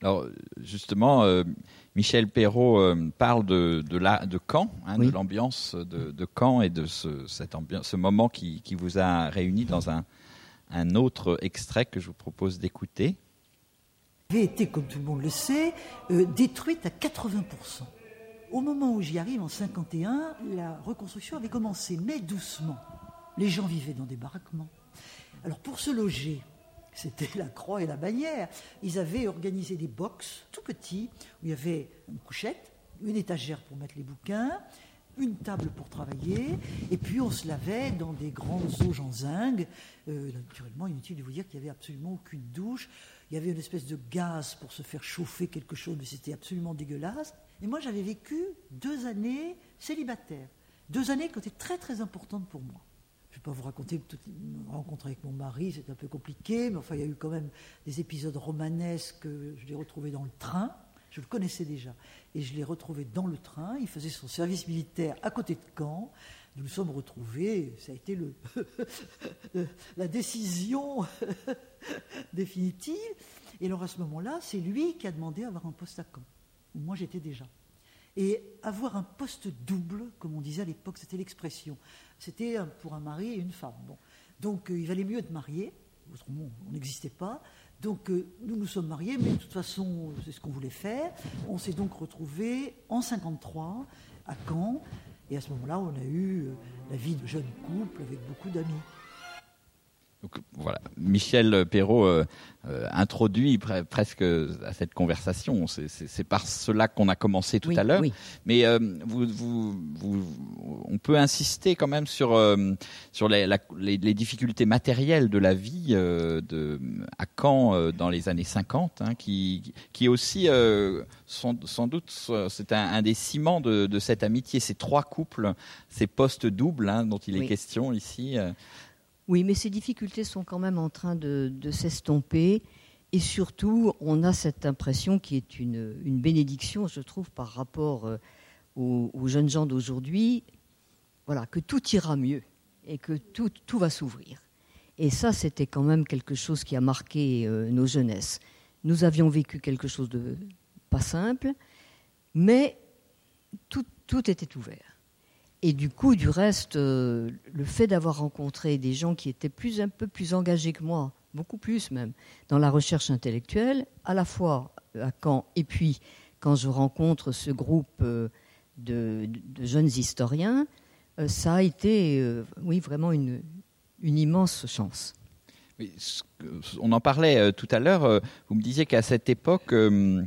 Alors justement, euh, Michel Perrault euh, parle de, de, la, de Caen, hein, oui. de l'ambiance de, de Caen et de ce, cette ambiance, ce moment qui, qui vous a réunis dans un, un autre extrait que je vous propose d'écouter. Avait été, comme tout le monde le sait, euh, détruite à quatre-vingts pour cent. Au moment où j'y arrive, en cinquante et un, la reconstruction avait commencé, mais doucement. Les gens vivaient dans des baraquements. Alors pour se loger, c'était la croix et la bannière. Ils avaient organisé des box tout petits, où il y avait une couchette, une étagère pour mettre les bouquins, une table pour travailler, et puis on se lavait dans des grandes auges en zinc. Euh, naturellement, inutile de vous dire qu'il n'y avait absolument aucune douche. Il y avait une espèce de gaz pour se faire chauffer quelque chose, mais c'était absolument dégueulasse. Et moi, j'avais vécu deux années célibataire. Deux années qui étaient très, très importantes pour moi. Je ne vais pas vous raconter toute une rencontre avec mon mari, c'est un peu compliqué, mais enfin, il y a eu quand même des épisodes romanesques. Je l'ai retrouvé dans le train, je le connaissais déjà, et je l'ai retrouvé dans le train. Il faisait son service militaire à côté de Caen. Nous nous sommes retrouvés, ça a été le, la décision définitive. Et alors à ce moment-là, c'est lui qui a demandé à avoir un poste à Caen, où moi j'étais déjà. Et avoir un poste double, comme on disait à l'époque, c'était l'expression. C'était pour un mari et une femme. Bon. Donc euh, il valait mieux être marié, autrement on n'existait pas. Donc euh, nous nous sommes mariés, mais de toute façon c'est ce qu'on voulait faire. On s'est donc retrouvés en cinquante-trois à Caen. Et à ce moment-là, on a eu la vie de jeune couple avec beaucoup d'amis. Donc, voilà, Michel Perrault euh, euh, introduit pre- presque à cette conversation. C'est, c'est, c'est par cela qu'on a commencé tout oui, à l'heure. Oui. Mais euh, vous, vous, vous, on peut insister quand même sur, euh, sur les, la, les, les difficultés matérielles de la vie euh, de, à Caen euh, dans les années cinquante, hein, qui, qui aussi, euh, sont, sans doute, c'est un, un des ciments de, de cette amitié. Ces trois couples, ces postes doubles hein, dont il oui. est question ici. Euh, Oui, mais ces difficultés sont quand même en train de, de s'estomper. Et surtout, on a cette impression qui est une, une bénédiction, je trouve, par rapport euh, aux, aux jeunes gens d'aujourd'hui, voilà, que tout ira mieux et que tout, tout va s'ouvrir. Et ça, c'était quand même quelque chose qui a marqué euh, nos jeunesses. Nous avions vécu quelque chose de pas simple, mais tout, tout était ouvert. Et du coup, du reste, euh, le fait d'avoir rencontré des gens qui étaient plus, un peu plus engagés que moi, beaucoup plus même, dans la recherche intellectuelle, à la fois à Caen et puis quand je rencontre ce groupe euh, de, de jeunes historiens, euh, ça a été, euh, oui, vraiment une, une immense chance. On en parlait euh, tout à l'heure. Euh, vous me disiez qu'à cette époque, euh,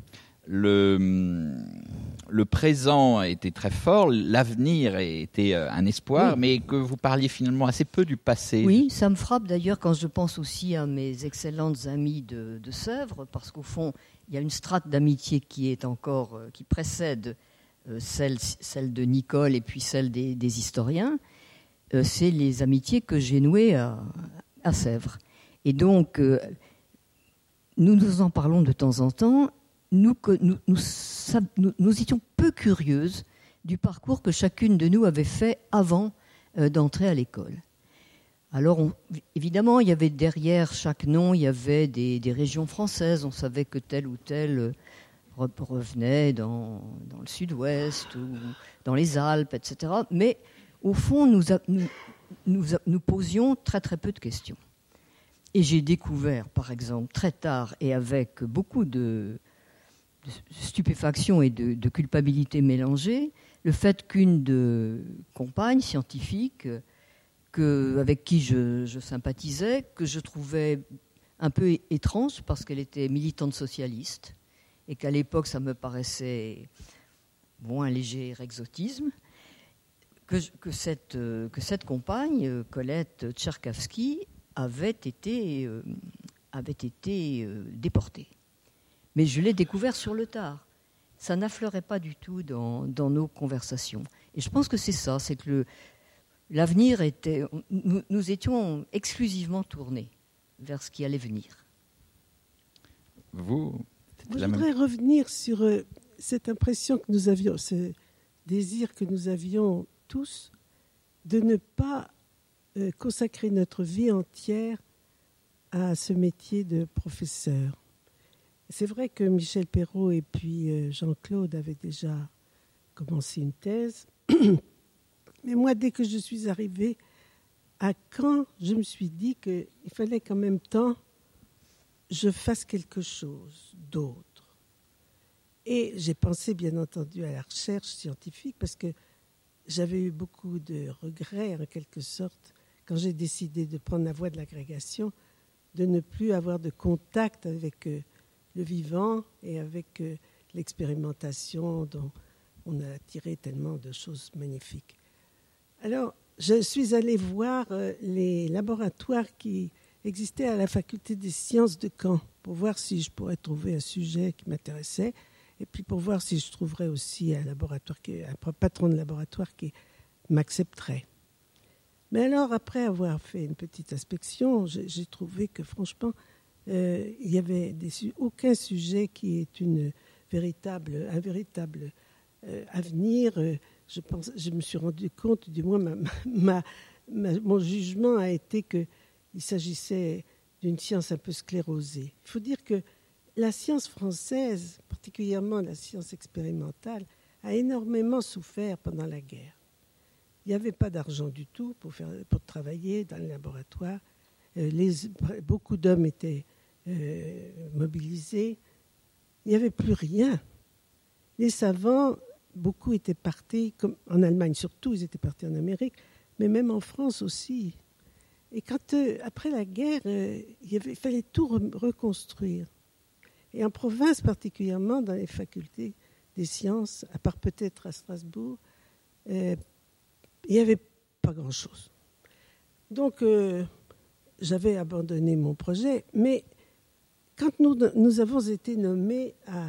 le, le présent était très fort, l'avenir était euh, un espoir, oui. Mais que vous parliez finalement assez peu du passé. Oui, ça me frappe d'ailleurs quand je pense aussi à mes excellentes amies de, de Sèvres, parce qu'au fond, il y a une strate d'amitié qui est encore, euh, qui précède euh, celle, celle de Nicole et puis celle des, des historiens. Euh, c'est les amitiés que j'ai nouées à, à Sèvres. Et donc, euh, nous nous en parlons de temps en temps. Nous, nous, nous, nous, nous étions peu curieuses du parcours que chacune de nous avait fait avant euh, d'entrer à l'école. Alors, on, évidemment, il y avait derrière chaque nom, il y avait des, des régions françaises. On savait que telle ou telle revenait dans, dans le sud-ouest ou dans les Alpes, et cetera. Mais au fond, nous, nous, nous, nous posions très très peu de questions. Et j'ai découvert, par exemple, très tard et avec beaucoup de, de stupéfaction et de, de culpabilité mélangée, le fait qu'une de compagnes scientifiques que, avec qui je, je sympathisais, que je trouvais un peu étrange parce qu'elle était militante socialiste et qu'à l'époque ça me paraissait bon, un léger exotisme, que, que, cette, que cette compagne, Colette Tcherkavsky, avait été, euh, avait été euh, déportée. Mais je l'ai découvert sur le tard. Ça n'affleurait pas du tout dans, dans nos conversations. Et je pense que c'est ça, c'est que le, l'avenir était... Nous, nous étions exclusivement tournés vers ce qui allait venir. Vous Moi, je voudrais même... revenir sur euh, cette impression que nous avions, ce désir que nous avions tous de ne pas euh, consacrer notre vie entière à ce métier de professeur. C'est vrai que Michel Perrault et puis Jean-Claude avaient déjà commencé une thèse. Mais moi, dès que je suis arrivée à Caen, je me suis dit qu'il fallait qu'en même temps, je fasse quelque chose d'autre. Et j'ai pensé, bien entendu, à la recherche scientifique, parce que j'avais eu beaucoup de regrets, en quelque sorte, quand j'ai décidé de prendre la voie de l'agrégation, de ne plus avoir de contact avec euh, le vivant et avec euh, l'expérimentation dont on a tiré tellement de choses magnifiques. Alors, je suis allée voir euh, les laboratoires qui existaient à la faculté des sciences de Caen pour voir si je pourrais trouver un sujet qui m'intéressait et puis pour voir si je trouverais aussi un laboratoire, qui, un patron de laboratoire qui m'accepterait. Mais alors, après avoir fait une petite inspection, j'ai, j'ai trouvé que franchement, euh, il n'y avait des, aucun sujet qui est une véritable, un véritable euh, avenir. Euh, je, pense, je me suis rendu compte, du moins ma, ma, ma, mon jugement a été qu'il s'agissait d'une science un peu sclérosée. Il faut dire que la science française, particulièrement la science expérimentale, a énormément souffert pendant la guerre. Il n'y avait pas d'argent du tout pour, faire, pour travailler dans les laboratoires. Euh, les, beaucoup d'hommes étaient euh, mobilisés. Il n'y avait plus rien. Les savants, beaucoup étaient partis, comme en Allemagne surtout, ils étaient partis en Amérique, mais même en France aussi. Et quand, euh, après la guerre, euh, il, y avait, il fallait tout re- reconstruire. Et en province particulièrement, dans les facultés des sciences, à part peut-être à Strasbourg, euh, il n'y avait pas grand-chose. Donc, euh, j'avais abandonné mon projet. Mais quand nous, nous avons été nommés à,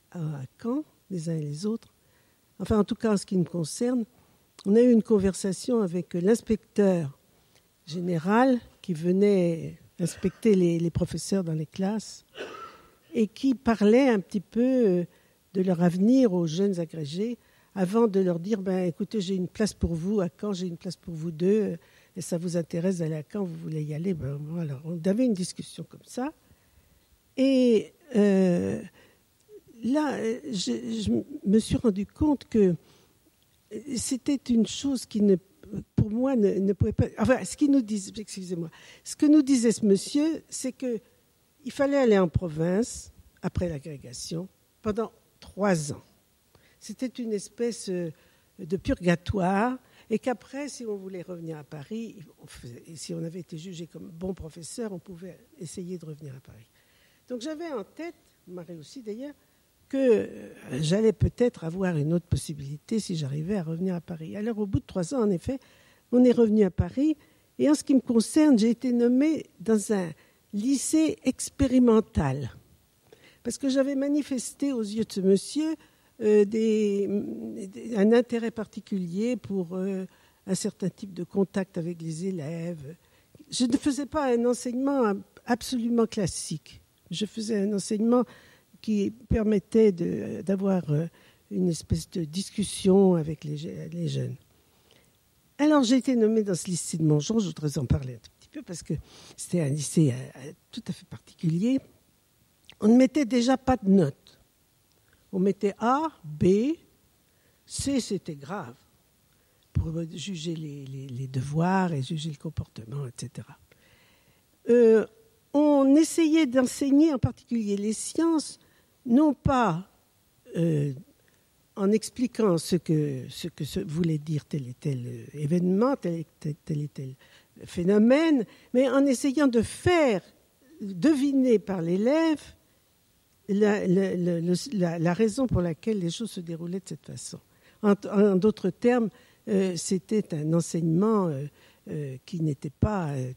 à Caen, les uns et les autres, enfin, en tout cas, en ce qui me concerne, on a eu une conversation avec l'inspecteur général qui venait inspecter les, les professeurs dans les classes et qui parlait un petit peu de leur avenir aux jeunes agrégés avant de leur dire, ben, écoutez, j'ai une place pour vous à Caen, j'ai une place pour vous deux, et ça vous intéresse d'aller à Caen, vous voulez y aller, ben, voilà. On avait une discussion comme ça. Et euh, là, je, je me suis rendu compte que c'était une chose qui, ne, pour moi, ne, ne pouvait pas... Enfin, ce qu'il nous disait, excusez-moi, ce que nous disait ce monsieur, c'est qu'il fallait aller en province, après l'agrégation, pendant trois ans. C'était une espèce de purgatoire, et qu'après, si on voulait revenir à Paris, on faisait, et si on avait été jugé comme bon professeur, on pouvait essayer de revenir à Paris. Donc j'avais en tête, Marie aussi d'ailleurs, que j'allais peut-être avoir une autre possibilité si j'arrivais à revenir à Paris. Alors au bout de trois ans, en effet, on est revenu à Paris, et en ce qui me concerne, j'ai été nommée dans un lycée expérimental, parce que j'avais manifesté aux yeux de ce monsieur Euh, des, des, un intérêt particulier pour euh, un certain type de contact avec les élèves. Je ne faisais pas un enseignement absolument classique. Je faisais un enseignement qui permettait de, d'avoir euh, une espèce de discussion avec les, les jeunes. Alors j'ai été nommée dans ce lycée de Montjean, je voudrais en parler un tout petit peu parce que c'était un lycée euh, tout à fait particulier. On ne mettait déjà pas de notes. On mettait A, B, C, c'était grave, pour juger les, les, les devoirs et juger le comportement, et cetera. Euh, on essayait d'enseigner en particulier les sciences, non pas euh, en expliquant ce que, ce que voulait dire tel et tel événement, tel et tel, tel et tel phénomène, mais en essayant de faire deviner par l'élève La, la, la, la raison pour laquelle les choses se déroulaient de cette façon. En, en d'autres termes, euh, c'était un enseignement euh, euh, qui n'était pas euh,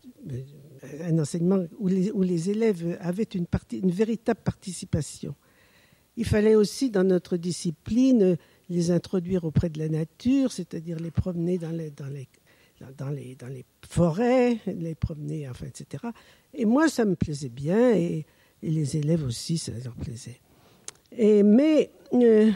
un enseignement où les, où les élèves avaient une, partie, une véritable participation. Il fallait aussi, dans notre discipline, les introduire auprès de la nature, c'est-à-dire les promener dans les, dans les, dans les, dans les forêts, les promener, enfin, et cetera. Et moi, ça me plaisait bien, et Et les élèves aussi, ça leur plaisait. Et, mais euh,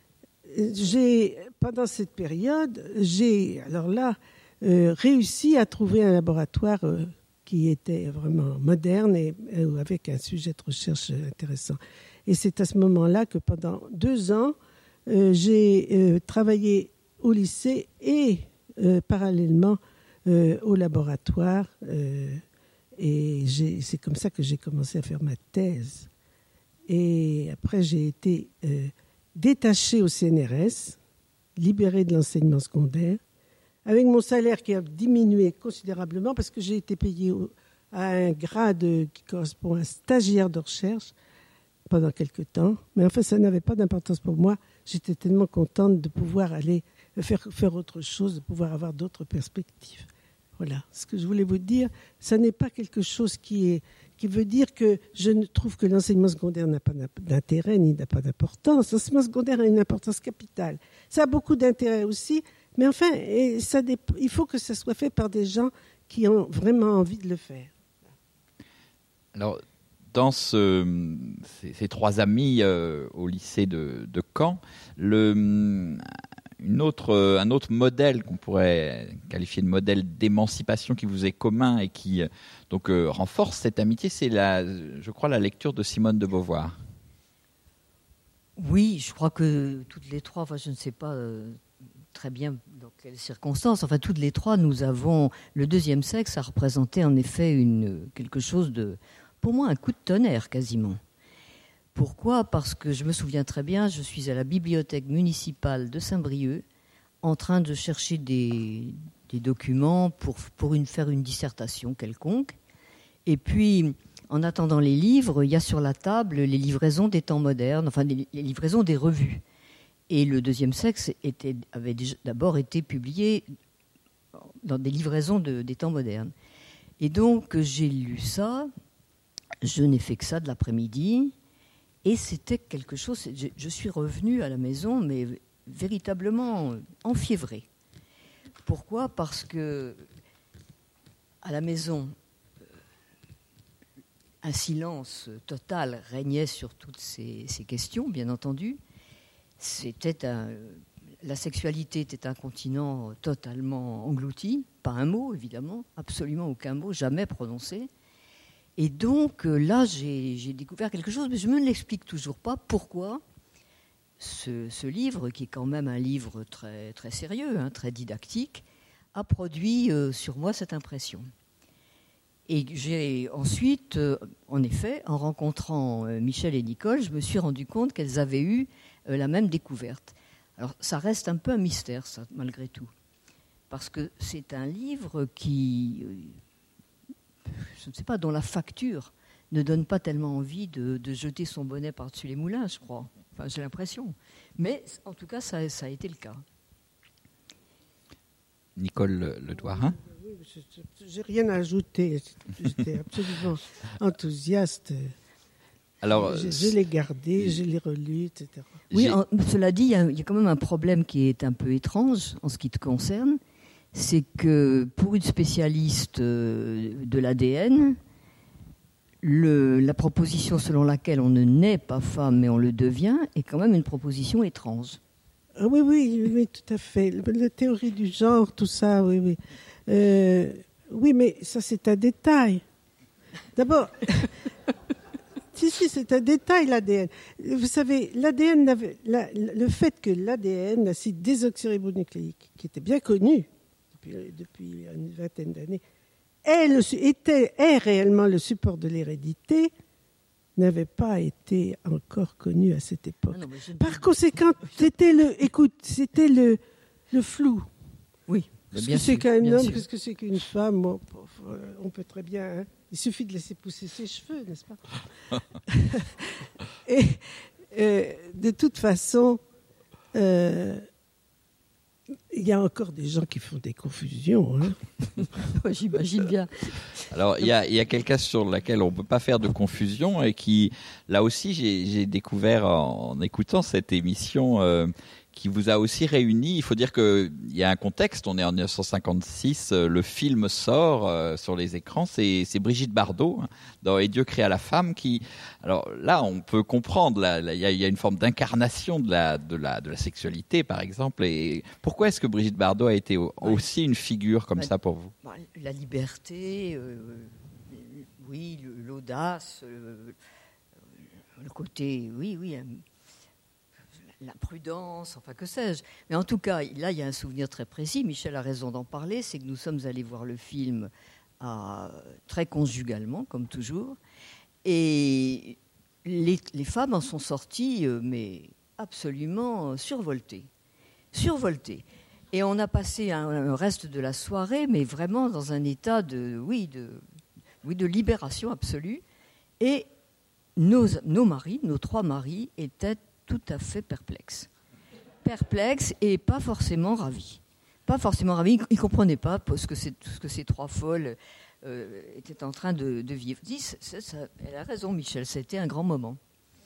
j'ai, pendant cette période, j'ai alors là euh, réussi à trouver un laboratoire euh, qui était vraiment moderne et euh, avec un sujet de recherche intéressant. Et c'est à ce moment-là que pendant deux ans, euh, j'ai euh, travaillé au lycée et euh, parallèlement euh, au laboratoire. Euh, et j'ai, c'est comme ça que j'ai commencé à faire ma thèse. Et après, j'ai été euh, détachée au C N R S, libérée de l'enseignement secondaire, avec mon salaire qui a diminué considérablement parce que j'ai été payée au, à un grade qui correspond à un stagiaire de recherche pendant quelques temps. Mais enfin, ça n'avait pas d'importance pour moi. J'étais tellement contente de pouvoir aller faire, faire autre chose, de pouvoir avoir d'autres perspectives. Voilà ce que je voulais vous dire. Ça n'est pas quelque chose qui, est, qui veut dire que je ne trouve que l'enseignement secondaire n'a pas d'intérêt ni n'a pas d'importance. L'enseignement secondaire a une importance capitale. Ça a beaucoup d'intérêt aussi, mais enfin, et ça, il faut que ça soit fait par des gens qui ont vraiment envie de le faire. Alors, dans ce, ces, ces trois amis euh, au lycée de, de Caen, le, une autre, un autre modèle qu'on pourrait qualifier de modèle d'émancipation qui vous est commun et qui donc, euh, renforce cette amitié, c'est, la, je crois, la lecture de Simone de Beauvoir. Oui, je crois que toutes les trois, enfin, je ne sais pas euh, très bien dans quelles circonstances, enfin, toutes les trois, nous avons... Le deuxième sexe a représenté en effet une, quelque chose de... Pour moi, un coup de tonnerre, quasiment. Pourquoi ? Parce que je me souviens très bien, je suis à la bibliothèque municipale de Saint-Brieuc en train de chercher des, des documents pour, pour une, faire une dissertation quelconque. Et puis, en attendant les livres, il y a sur la table les livraisons des temps modernes, enfin les, les livraisons des revues. Et le deuxième sexe était, avait déjà, d'abord été publié dans des livraisons de, des temps modernes. Et donc, j'ai lu ça. Je n'ai fait que ça de l'après-midi et c'était quelque chose... Je, je suis revenue à la maison, mais véritablement enfiévrée. Pourquoi ? Parce que à la maison, un silence total régnait sur toutes ces, ces questions, bien entendu. C'était un, la sexualité était un continent totalement englouti, pas un mot, évidemment, absolument aucun mot, jamais prononcé. Et donc là, j'ai, j'ai découvert quelque chose, mais je ne me l'explique toujours pas. Pourquoi ce, ce livre, qui est quand même un livre très, très sérieux, hein, très didactique, a produit euh, sur moi cette impression. Et j'ai ensuite, euh, en effet, en rencontrant euh, Michel et Nicole, je me suis rendu compte qu'elles avaient eu euh, la même découverte. Alors ça reste un peu un mystère, ça, malgré tout. Parce que c'est un livre qui... Euh, je ne sais pas, dont la facture ne donne pas tellement envie de, de jeter son bonnet par-dessus les moulins, je crois. Enfin, j'ai l'impression. Mais en tout cas, ça, ça a été le cas. Nicole Ledouarin ? Oui, je n'ai rien à ajouter. J'étais absolument enthousiaste. Alors, je, je l'ai gardé, je l'ai relu, et cetera. Oui, en, cela dit, il y, a, il y a quand même un problème qui est un peu étrange en ce qui te concerne. C'est que pour une spécialiste de l'A D N, le, la proposition selon laquelle on ne naît pas femme mais on le devient est quand même une proposition étrange. Ah oui, oui, oui, tout à fait. La théorie du genre, tout ça, oui, oui. Euh, oui, mais ça, c'est un détail. D'abord, si, si, c'est un détail, l'A D N. Vous savez, l'A D N, n'avait, la, le fait que l'A D N, l'acide désoxyribonucléique, qui était bien connu, depuis une vingtaine d'années, est, le, était, est réellement le support de l'hérédité, n'avait pas été encore connu à cette époque. Ah non, Par conséquent, c'était le, écoute, c'était le, le flou. Oui. Qu'est-ce que c'est qu'un homme, qu'est-ce que c'est qu'une femme? Bon, on peut très bien. Hein, il suffit de laisser pousser ses cheveux, n'est-ce pas? Et euh, de toute façon. Euh, Il y a encore des gens qui font des confusions. Hein. J'imagine bien. Alors, il y a, il y a quelqu'un sur lequel on ne peut pas faire de confusion et qui, là aussi, j'ai, j'ai découvert en, en écoutant cette émission, euh, qui vous a aussi réunis. Il faut dire qu'il y a un contexte, on est en dix-neuf cent cinquante-six, euh, le film sort euh, sur les écrans, c'est, c'est Brigitte Bardot, hein, dans « Et Dieu créa la femme » qui... Alors là, on peut comprendre, il y, y a une forme d'incarnation de la, de, la, de la sexualité, par exemple. Et pourquoi est-ce que Brigitte Bardot a été aussi une figure comme bah, ça pour vous ? La liberté, euh, oui, l'audace, euh, le côté, oui, oui... la prudence, enfin que sais-je. Mais en tout cas, là, il y a un souvenir très précis. Michel a raison d'en parler. C'est que nous sommes allés voir le film à, très conjugalement, comme toujours. Et les, les femmes en sont sorties, euh, mais absolument survoltées. Survoltées. Et on a passé un, un reste de la soirée, mais vraiment dans un état de, oui, de, oui, de libération absolue. Et nos, nos maris, nos trois maris, étaient tout à fait perplexe. Perplexe et pas forcément ravi. Pas forcément ravi. Ils ne comprenaient pas ce que, c'est, ce que ces trois folles euh, étaient en train de, de vivre. Ils disent, ça, ça, elle a raison, Michel, c'était un grand moment.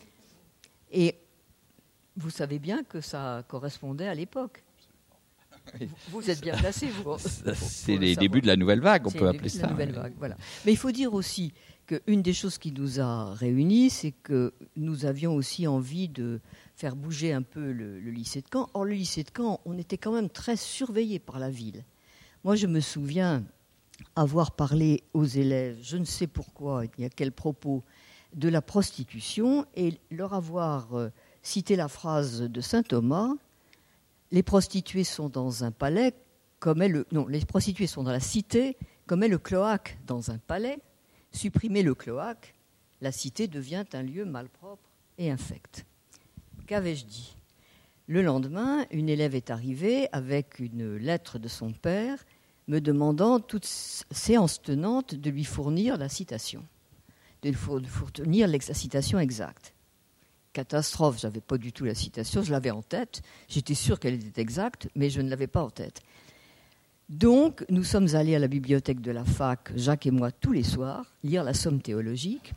Et vous savez bien que ça correspondait à l'époque. Oui. Vous, vous êtes bien placé, vous. Ça, c'est pour les débuts de la nouvelle vague, on c'est peut appeler ça. La nouvelle vague, voilà. Mais il faut dire aussi qu'une des choses qui nous a réunis, c'est que nous avions aussi envie de faire bouger un peu le, le lycée de Caen. Or, le lycée de Caen, on était quand même très surveillé par la ville. Moi, je me souviens avoir parlé aux élèves, je ne sais pourquoi, et à quel propos, de la prostitution, et leur avoir euh, cité la phrase de saint Thomas, « Les prostituées sont dans un palais, comme est le... Non, les prostituées sont dans la cité, comme est le cloaque dans un palais. Supprimer le cloaque, la cité devient un lieu malpropre et infect. » Qu'avais-je dit ? Le lendemain, une élève est arrivée avec une lettre de son père me demandant, toute séance tenante, de lui fournir la citation, de lui fournir la citation exacte. Catastrophe, je n'avais pas du tout la citation, je l'avais en tête, j'étais sûre qu'elle était exacte, mais je ne l'avais pas en tête. Donc, nous sommes allés à la bibliothèque de la fac, Jacques et moi, tous les soirs, lire la Somme théologique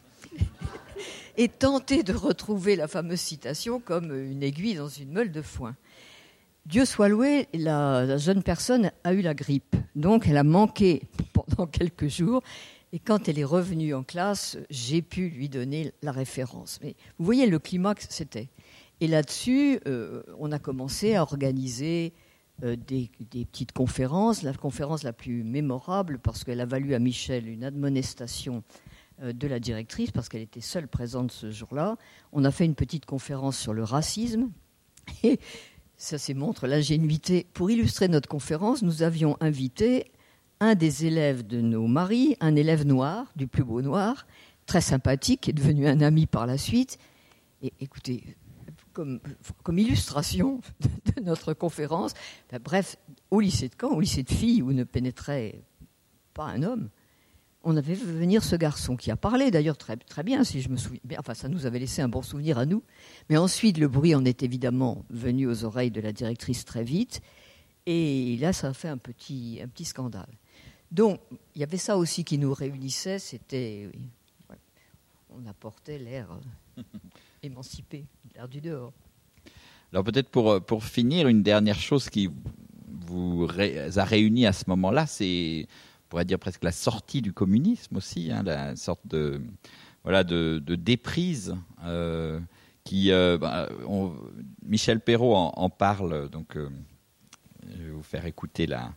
et tenter de retrouver la fameuse citation comme une aiguille dans une meule de foin. Dieu soit loué, la, la jeune personne a eu la grippe, donc elle a manqué pendant quelques jours. Et quand elle est revenue en classe, j'ai pu lui donner la référence. Mais vous voyez le climat que c'était. Et là-dessus, euh, on a commencé à organiser euh, des, des petites conférences. La conférence la plus mémorable, parce qu'elle a valu à Michel une admonestation euh, de la directrice, parce qu'elle était seule présente ce jour-là. On a fait une petite conférence sur le racisme. Et ça, c'est montre l'ingénuité. Pour illustrer notre conférence, nous avions invité un des élèves de nos maris, un élève noir, du plus beau noir, très sympathique, qui est devenu un ami par la suite. Et écoutez, comme, comme illustration de notre conférence, ben bref, au lycée de Caen, au lycée de filles, où ne pénétrait pas un homme, on avait fait venir ce garçon qui a parlé d'ailleurs très, très bien, si je me souviens bien. Enfin, ça nous avait laissé un bon souvenir à nous. Mais ensuite, le bruit en est évidemment venu aux oreilles de la directrice très vite. Et là, ça a fait un petit, un petit scandale. Donc, il y avait ça aussi qui nous réunissait, c'était... Oui, ouais, on apportait l'air euh, émancipé, l'air du dehors. Alors peut-être pour, pour finir, une dernière chose qui vous ré, a réuni à ce moment-là, c'est, on pourrait dire presque la sortie du communisme aussi, hein, la sorte de, voilà, de, de déprise euh, qui... Euh, bah, on, Michel Perrault en, en parle, donc euh, je vais vous faire écouter la...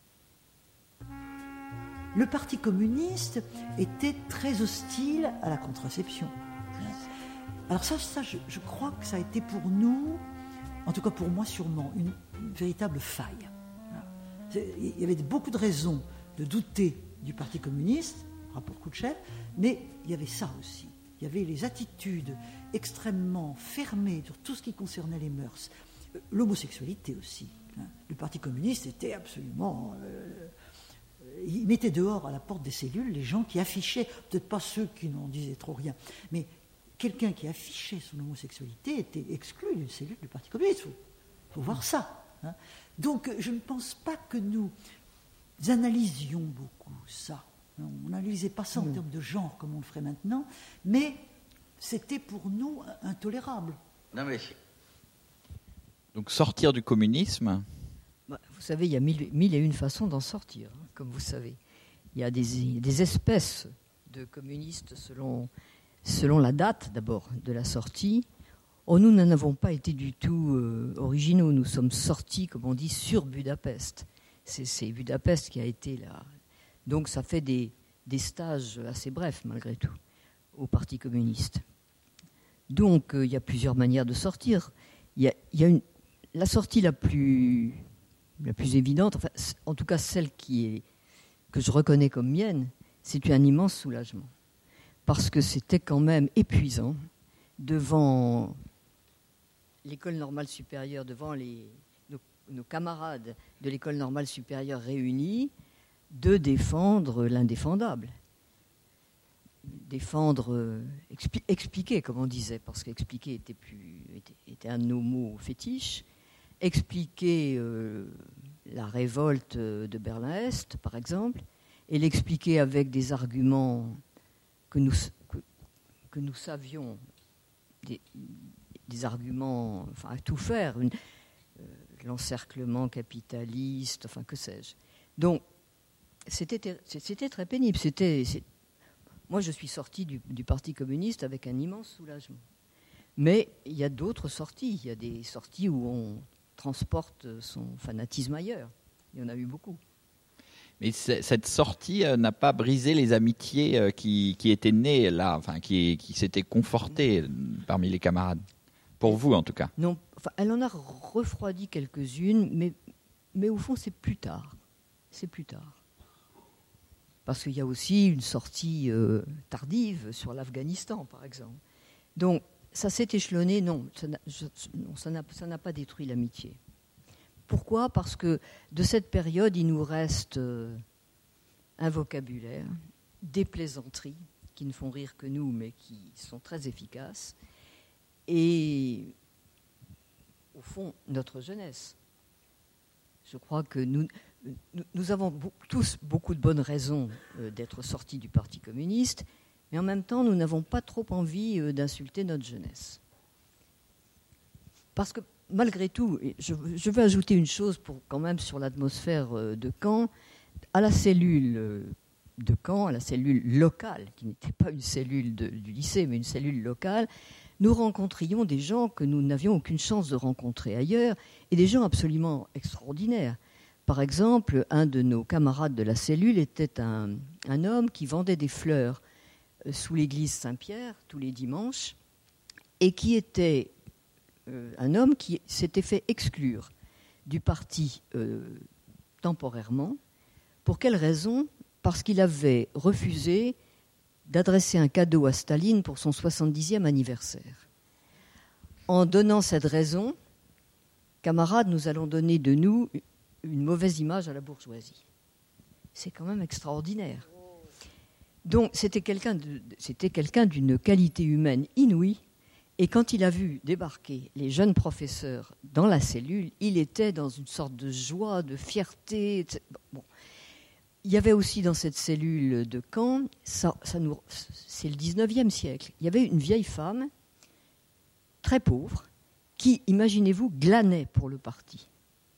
Le Parti communiste était très hostile à la contraception. Alors ça, ça je, je crois que ça a été pour nous, en tout cas pour moi sûrement, une, une véritable faille. Il y avait beaucoup de raisons de douter du Parti communiste, rapport Kouchtchev, mais il y avait ça aussi. Il y avait les attitudes extrêmement fermées sur tout ce qui concernait les mœurs, l'homosexualité aussi. Le Parti communiste était absolument... Euh, il mettait dehors à la porte des cellules les gens qui affichaient, peut-être pas ceux qui n'en disaient trop rien, mais quelqu'un qui affichait son homosexualité était exclu d'une cellule du Parti communiste. Il faut, faut voir ça. Hein. Donc je ne pense pas que nous analysions beaucoup ça. On n'analysait pas ça en termes de genre comme on le ferait maintenant, mais c'était pour nous intolérable. Non mais... Donc sortir du communisme. Bah, vous savez, il y a mille, mille et une façons d'en sortir, hein, comme vous savez. Il y a des, des espèces de communistes selon, selon la date, d'abord, de la sortie. Oh, nous n'en avons pas été du tout euh, originaux. Nous sommes sortis, comme on dit, sur Budapest. C'est, c'est Budapest qui a été là. Donc ça fait des, des stages assez brefs, malgré tout, au Parti communiste. Donc euh, il y a plusieurs manières de sortir. Il y a, il y a une, la sortie la plus, la plus évidente, enfin, en tout cas celle qui est, que je reconnais comme mienne, c'est un immense soulagement. Parce que c'était quand même épuisant devant l'école normale supérieure, devant les, nos, nos camarades de l'école normale supérieure réunis, de défendre l'indéfendable. Défendre, euh, expli- expliquer, comme on disait, parce qu'expliquer était, plus, était, était un de nos mots fétiches, expliquer euh, la révolte de Berlin-Est, par exemple, et l'expliquer avec des arguments que nous, que, que nous savions, des, des arguments, enfin, à tout faire, une, euh, l'encerclement capitaliste, enfin, que sais-je. Donc, c'était, c'était très pénible. C'était, c'est... Moi, je suis sorti du, du Parti communiste avec un immense soulagement. Mais il y a d'autres sorties. Il y a des sorties où on transporte son fanatisme ailleurs. Il y en a eu beaucoup. Mais cette sortie euh, n'a pas brisé les amitiés euh, qui, qui étaient nées là, enfin qui, qui s'étaient confortées euh, parmi les camarades. Pour vous, en tout cas. Non, enfin, elle en a refroidi quelques-unes, mais, mais au fond, c'est plus tard. C'est plus tard. Parce qu'il y a aussi une sortie euh, tardive sur l'Afghanistan, par exemple. Donc, ça s'est échelonné. Non, ça n'a, je, non, ça n'a, ça n'a pas détruit l'amitié. Pourquoi ? Parce que de cette période, il nous reste euh, un vocabulaire, des plaisanteries qui ne font rire que nous, mais qui sont très efficaces, et au fond, notre jeunesse. Je crois que nous, nous, nous avons b- tous beaucoup de bonnes raisons euh, d'être sortis du Parti communiste, mais en même temps, nous n'avons pas trop envie euh, d'insulter notre jeunesse. Parce que malgré tout, je, je veux ajouter une chose pour, quand même sur l'atmosphère de Caen. À la cellule de Caen, à la cellule locale, qui n'était pas une cellule de, du lycée, mais une cellule locale, nous rencontrions des gens que nous n'avions aucune chance de rencontrer ailleurs, et des gens absolument extraordinaires. Par exemple, un de nos camarades de la cellule était un, un homme qui vendait des fleurs sous l'église Saint-Pierre tous les dimanches, et qui était un homme qui s'était fait exclure du parti euh, temporairement. Pour quelle raison ? Parce qu'il avait refusé d'adresser un cadeau à Staline pour son soixante-dixième anniversaire. En donnant cette raison, camarades, nous allons donner de nous une mauvaise image à la bourgeoisie. C'est quand même extraordinaire. Donc c'était quelqu'un, de, c'était quelqu'un d'une qualité humaine inouïe. Et quand il a vu débarquer les jeunes professeurs dans la cellule, il était dans une sorte de joie, de fierté. Bon. Il y avait aussi dans cette cellule de Caen, ça, ça nous, c'est le dix-neuvième siècle, il y avait une vieille femme, très pauvre, qui, imaginez-vous, glanait pour le parti.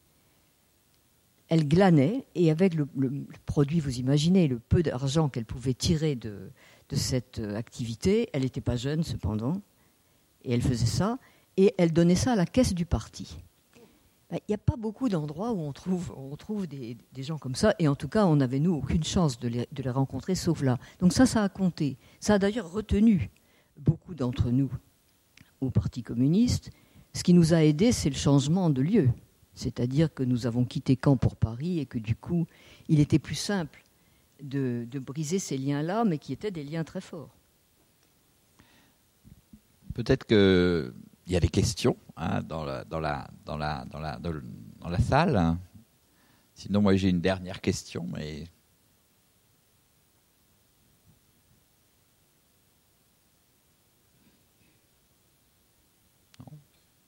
Elle glanait, et avec le, le, le produit, vous imaginez, le peu d'argent qu'elle pouvait tirer de, de cette activité, elle n'était pas jeune cependant, et elle faisait ça, et elle donnait ça à la caisse du parti. Il n'y a pas beaucoup d'endroits où on trouve, on trouve des, des gens comme ça, et en tout cas, on n'avait, nous, aucune chance de les, de les rencontrer, sauf là. Donc ça, ça a compté. Ça a d'ailleurs retenu beaucoup d'entre nous au Parti communiste. Ce qui nous a aidés, c'est le changement de lieu. C'est-à-dire que nous avons quitté Caen pour Paris, et que du coup, il était plus simple de, de briser ces liens-là, mais qui étaient des liens très forts. Peut-être qu'il y a des questions hein, dans, la, dans, la, dans, la, dans, la, dans la salle. Sinon, moi, j'ai une dernière question. Mais... Non.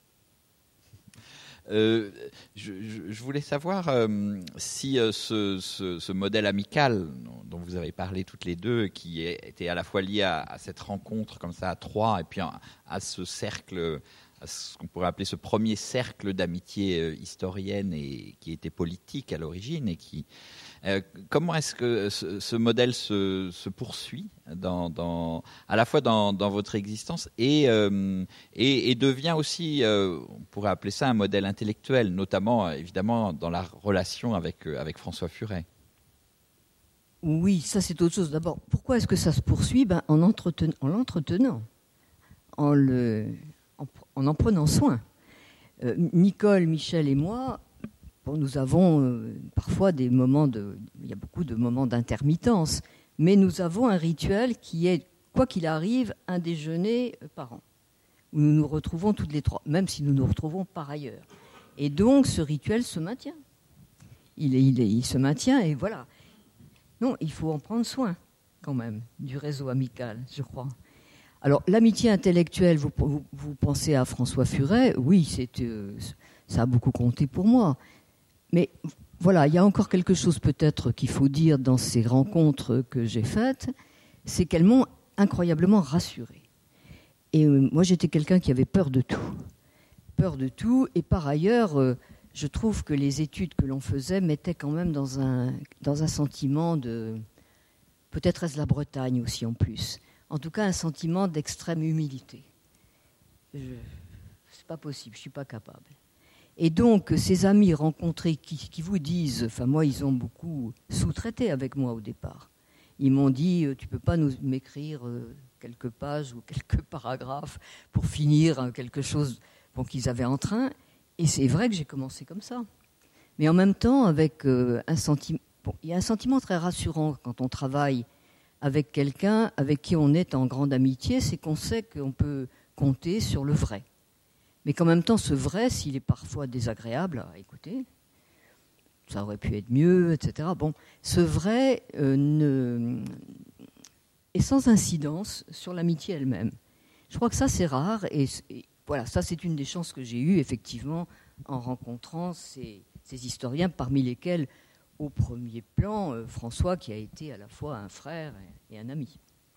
Euh, je, je, je voulais savoir euh, si euh, ce, ce, ce modèle amical dont vous avez parlé toutes les deux, qui est, était à la fois lié à, à cette rencontre comme ça à trois, et puis à, à ce cercle ce qu'on pourrait appeler ce premier cercle d'amitié euh, historienne et qui était politique à l'origine. Et qui, euh, comment est-ce que ce, ce modèle se, se poursuit dans, dans, à la fois dans, dans votre existence et, euh, et, et devient aussi, euh, on pourrait appeler ça un modèle intellectuel, notamment évidemment dans la relation avec, avec François Furet? Oui, ça c'est autre chose. D'abord, pourquoi est-ce que ça se poursuit? Ben, en, entreten- en l'entretenant, en, le, en, en en prenant soin. Euh, Nicole, Michel et moi, bon, nous avons euh, parfois des moments de... Il y a beaucoup de moments d'intermittence, mais nous avons un rituel qui est, quoi qu'il arrive, un déjeuner par an, où nous nous retrouvons toutes les trois, même si nous nous retrouvons par ailleurs. Et donc, ce rituel se maintient. Il, est, il, est, il se maintient et voilà. Non, il faut en prendre soin, quand même, du réseau amical, je crois. Alors, l'amitié intellectuelle, vous, vous, vous pensez à François Furet, oui, c'est, euh, ça a beaucoup compté pour moi. Mais voilà, il y a encore quelque chose peut-être qu'il faut dire dans ces rencontres que j'ai faites, c'est qu'elles m'ont incroyablement rassurée. Et euh, moi, j'étais quelqu'un qui avait peur de tout. Peur de tout, et par ailleurs... Euh, je trouve que les études que l'on faisait mettaient quand même dans un, dans un sentiment de... Peut-être est-ce la Bretagne aussi en plus. En tout cas, un sentiment d'extrême humilité. Ce n'est pas possible, je ne suis pas capable. Et donc, ces amis rencontrés qui, qui vous disent... Enfin, moi, ils ont beaucoup sous-traité avec moi au départ. Ils m'ont dit, tu ne peux pas nous m'écrire quelques pages ou quelques paragraphes pour finir quelque chose bon, qu'ils avaient en train... Et c'est vrai que j'ai commencé comme ça. Mais en même temps, avec euh, un sentiment... Bon, il y a un sentiment très rassurant quand on travaille avec quelqu'un avec qui on est en grande amitié, c'est qu'on sait qu'on peut compter sur le vrai. Mais qu'en même temps, ce vrai, s'il est parfois désagréable à écouter, ça aurait pu être mieux, et cetera. Bon, ce vrai euh, ne... est sans incidence sur l'amitié elle-même. Je crois que ça, c'est rare et... et voilà, ça c'est une des chances que j'ai eues, effectivement, en rencontrant ces, ces historiens, parmi lesquels, au premier plan, euh, François, qui a été à la fois un frère et, et un ami.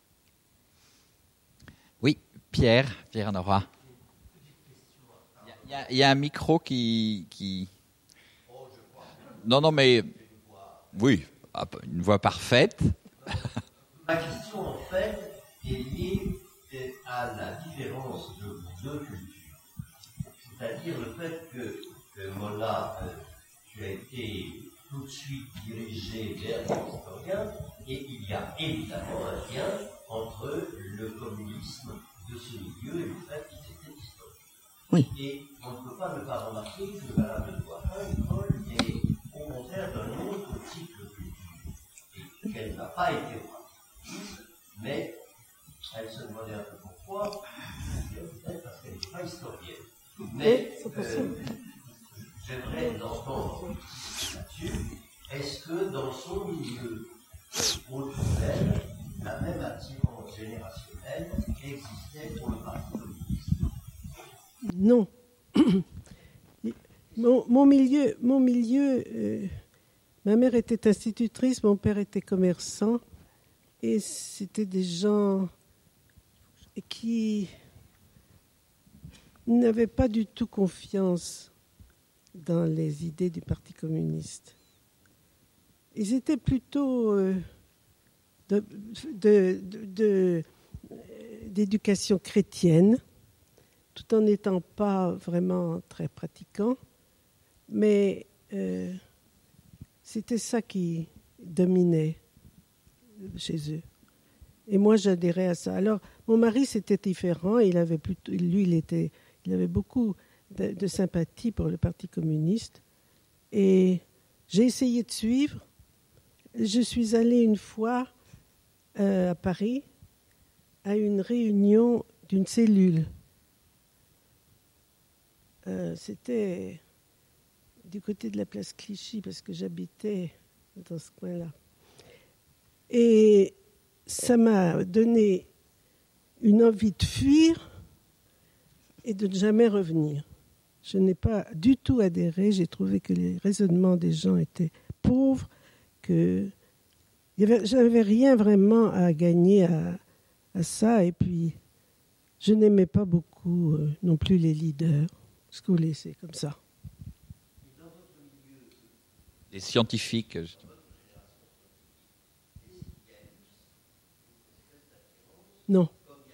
Oui, Pierre, Pierre Nora. Il y, a, il y a un micro qui... qui... Non, non, mais... Oui, une voix parfaite. Ma question, en fait, est liée à la différence de deux cultures. C'est-à-dire le fait que, que Molla, euh, tu as été tout de suite dirigé vers les historiens, et il y a évidemment un lien entre le communisme de ce milieu et le fait qu'ils étaient historiens. Oui. Et on ne peut pas ne pas remarquer que Madame de Boirin, Nicole, est au contraire d'un autre type de culture, et qu'elle n'a pas été pratique, mais elle se demandait un peu pourquoi, peut-être parce qu'elle n'est pas historienne. Mais euh, j'aimerais entendre là-dessus, est-ce que dans son milieu autour d'elle, la même attirance générationnelle existait pour le Parti communiste? Non. Mon, mon milieu, mon milieu euh, ma mère était institutrice, mon père était commerçant, et c'était des gens qui n'avaient pas du tout confiance dans les idées du Parti communiste. Ils étaient plutôt euh, de, de, de, de, d'éducation chrétienne, tout en n'étant pas vraiment très pratiquants, mais euh, c'était ça qui dominait chez eux. Et moi, j'adhérais à ça. Alors, mon mari, c'était différent. Il avait plutôt, lui, il, était, il avait beaucoup de, de sympathie pour le Parti communiste. Et j'ai essayé de suivre. Je suis allée une fois euh, à Paris à une réunion d'une cellule. Euh, c'était du côté de la place Clichy, parce que j'habitais dans ce coin-là. Et ça m'a donné une envie de fuir et de ne jamais revenir. Je n'ai pas du tout adhéré. J'ai trouvé que les raisonnements des gens étaient pauvres, que je n'avais rien vraiment à gagner à, à ça. Et puis, Je n'aimais pas beaucoup euh, non plus les leaders. Ce que vous voulez, c'est comme ça. Les scientifiques. Non.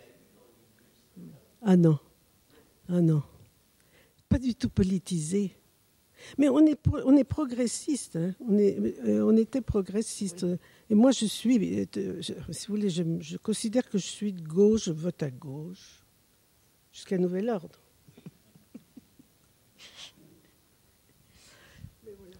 Ah non. Ah non. Pas du tout politisé. Mais on est, pro- on est progressiste. Hein. On, est, euh, on était progressiste. Oui. Et moi, je suis, euh, je, si vous voulez, je, je considère que je suis de gauche, je vote à gauche, jusqu'à nouvel ordre. Mais voilà.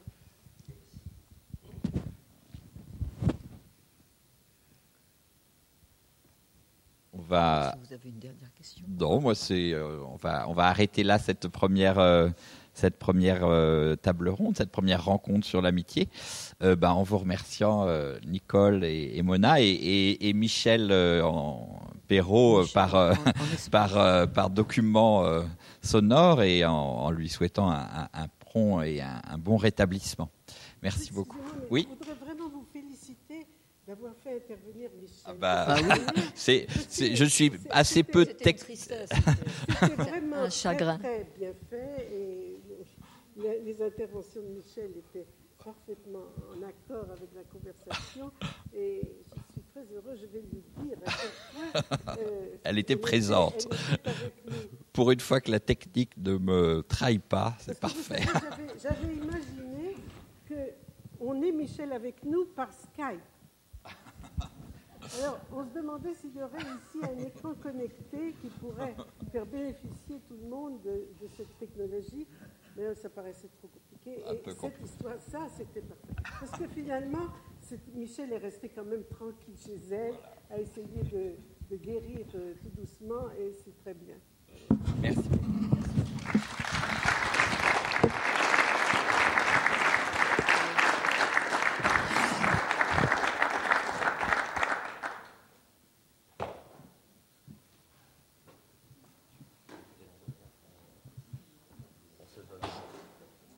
On va. Vous avez une dernière question ? Non, moi c'est. Euh, on va on va arrêter là cette première euh, cette première euh, table ronde, cette première rencontre sur l'amitié. Euh, ben, en vous remerciant euh, Nicole et, et Mona et, et, et Michel euh, en Perrault Michel, par euh, en, en par euh, par document euh, sonore et en, en lui souhaitant un, un, un prompt et un, un bon rétablissement. Merci oui, beaucoup. Oui. Je voudrais vraiment vous féliciter d'avoir fait intervenir Michel. Ah bah, ah oui. c'est, c'est, je suis c'est, assez peu technique. C'était vraiment un chagrin. Très, très bien fait et les, les interventions de Michel étaient parfaitement en accord avec la conversation et je suis très heureux, je vais lui dire à quel point... Euh, elle était présente. Elle était avec nous. Pour une fois que la technique ne me trahit pas, c'est Parce parfait. Savez, j'avais, j'avais imaginé qu'on ait Michel avec nous par Skype. Alors, on se demandait s'il y aurait ici un écran connecté qui pourrait faire bénéficier tout le monde de, de cette technologie, mais ça paraissait trop compliqué. Un et peu cette compliqué. histoire, ça, c'était parfait. Parce que finalement, Michel est restée quand même tranquille chez elle, a essayé de, de guérir euh, tout doucement, et c'est très bien. Merci.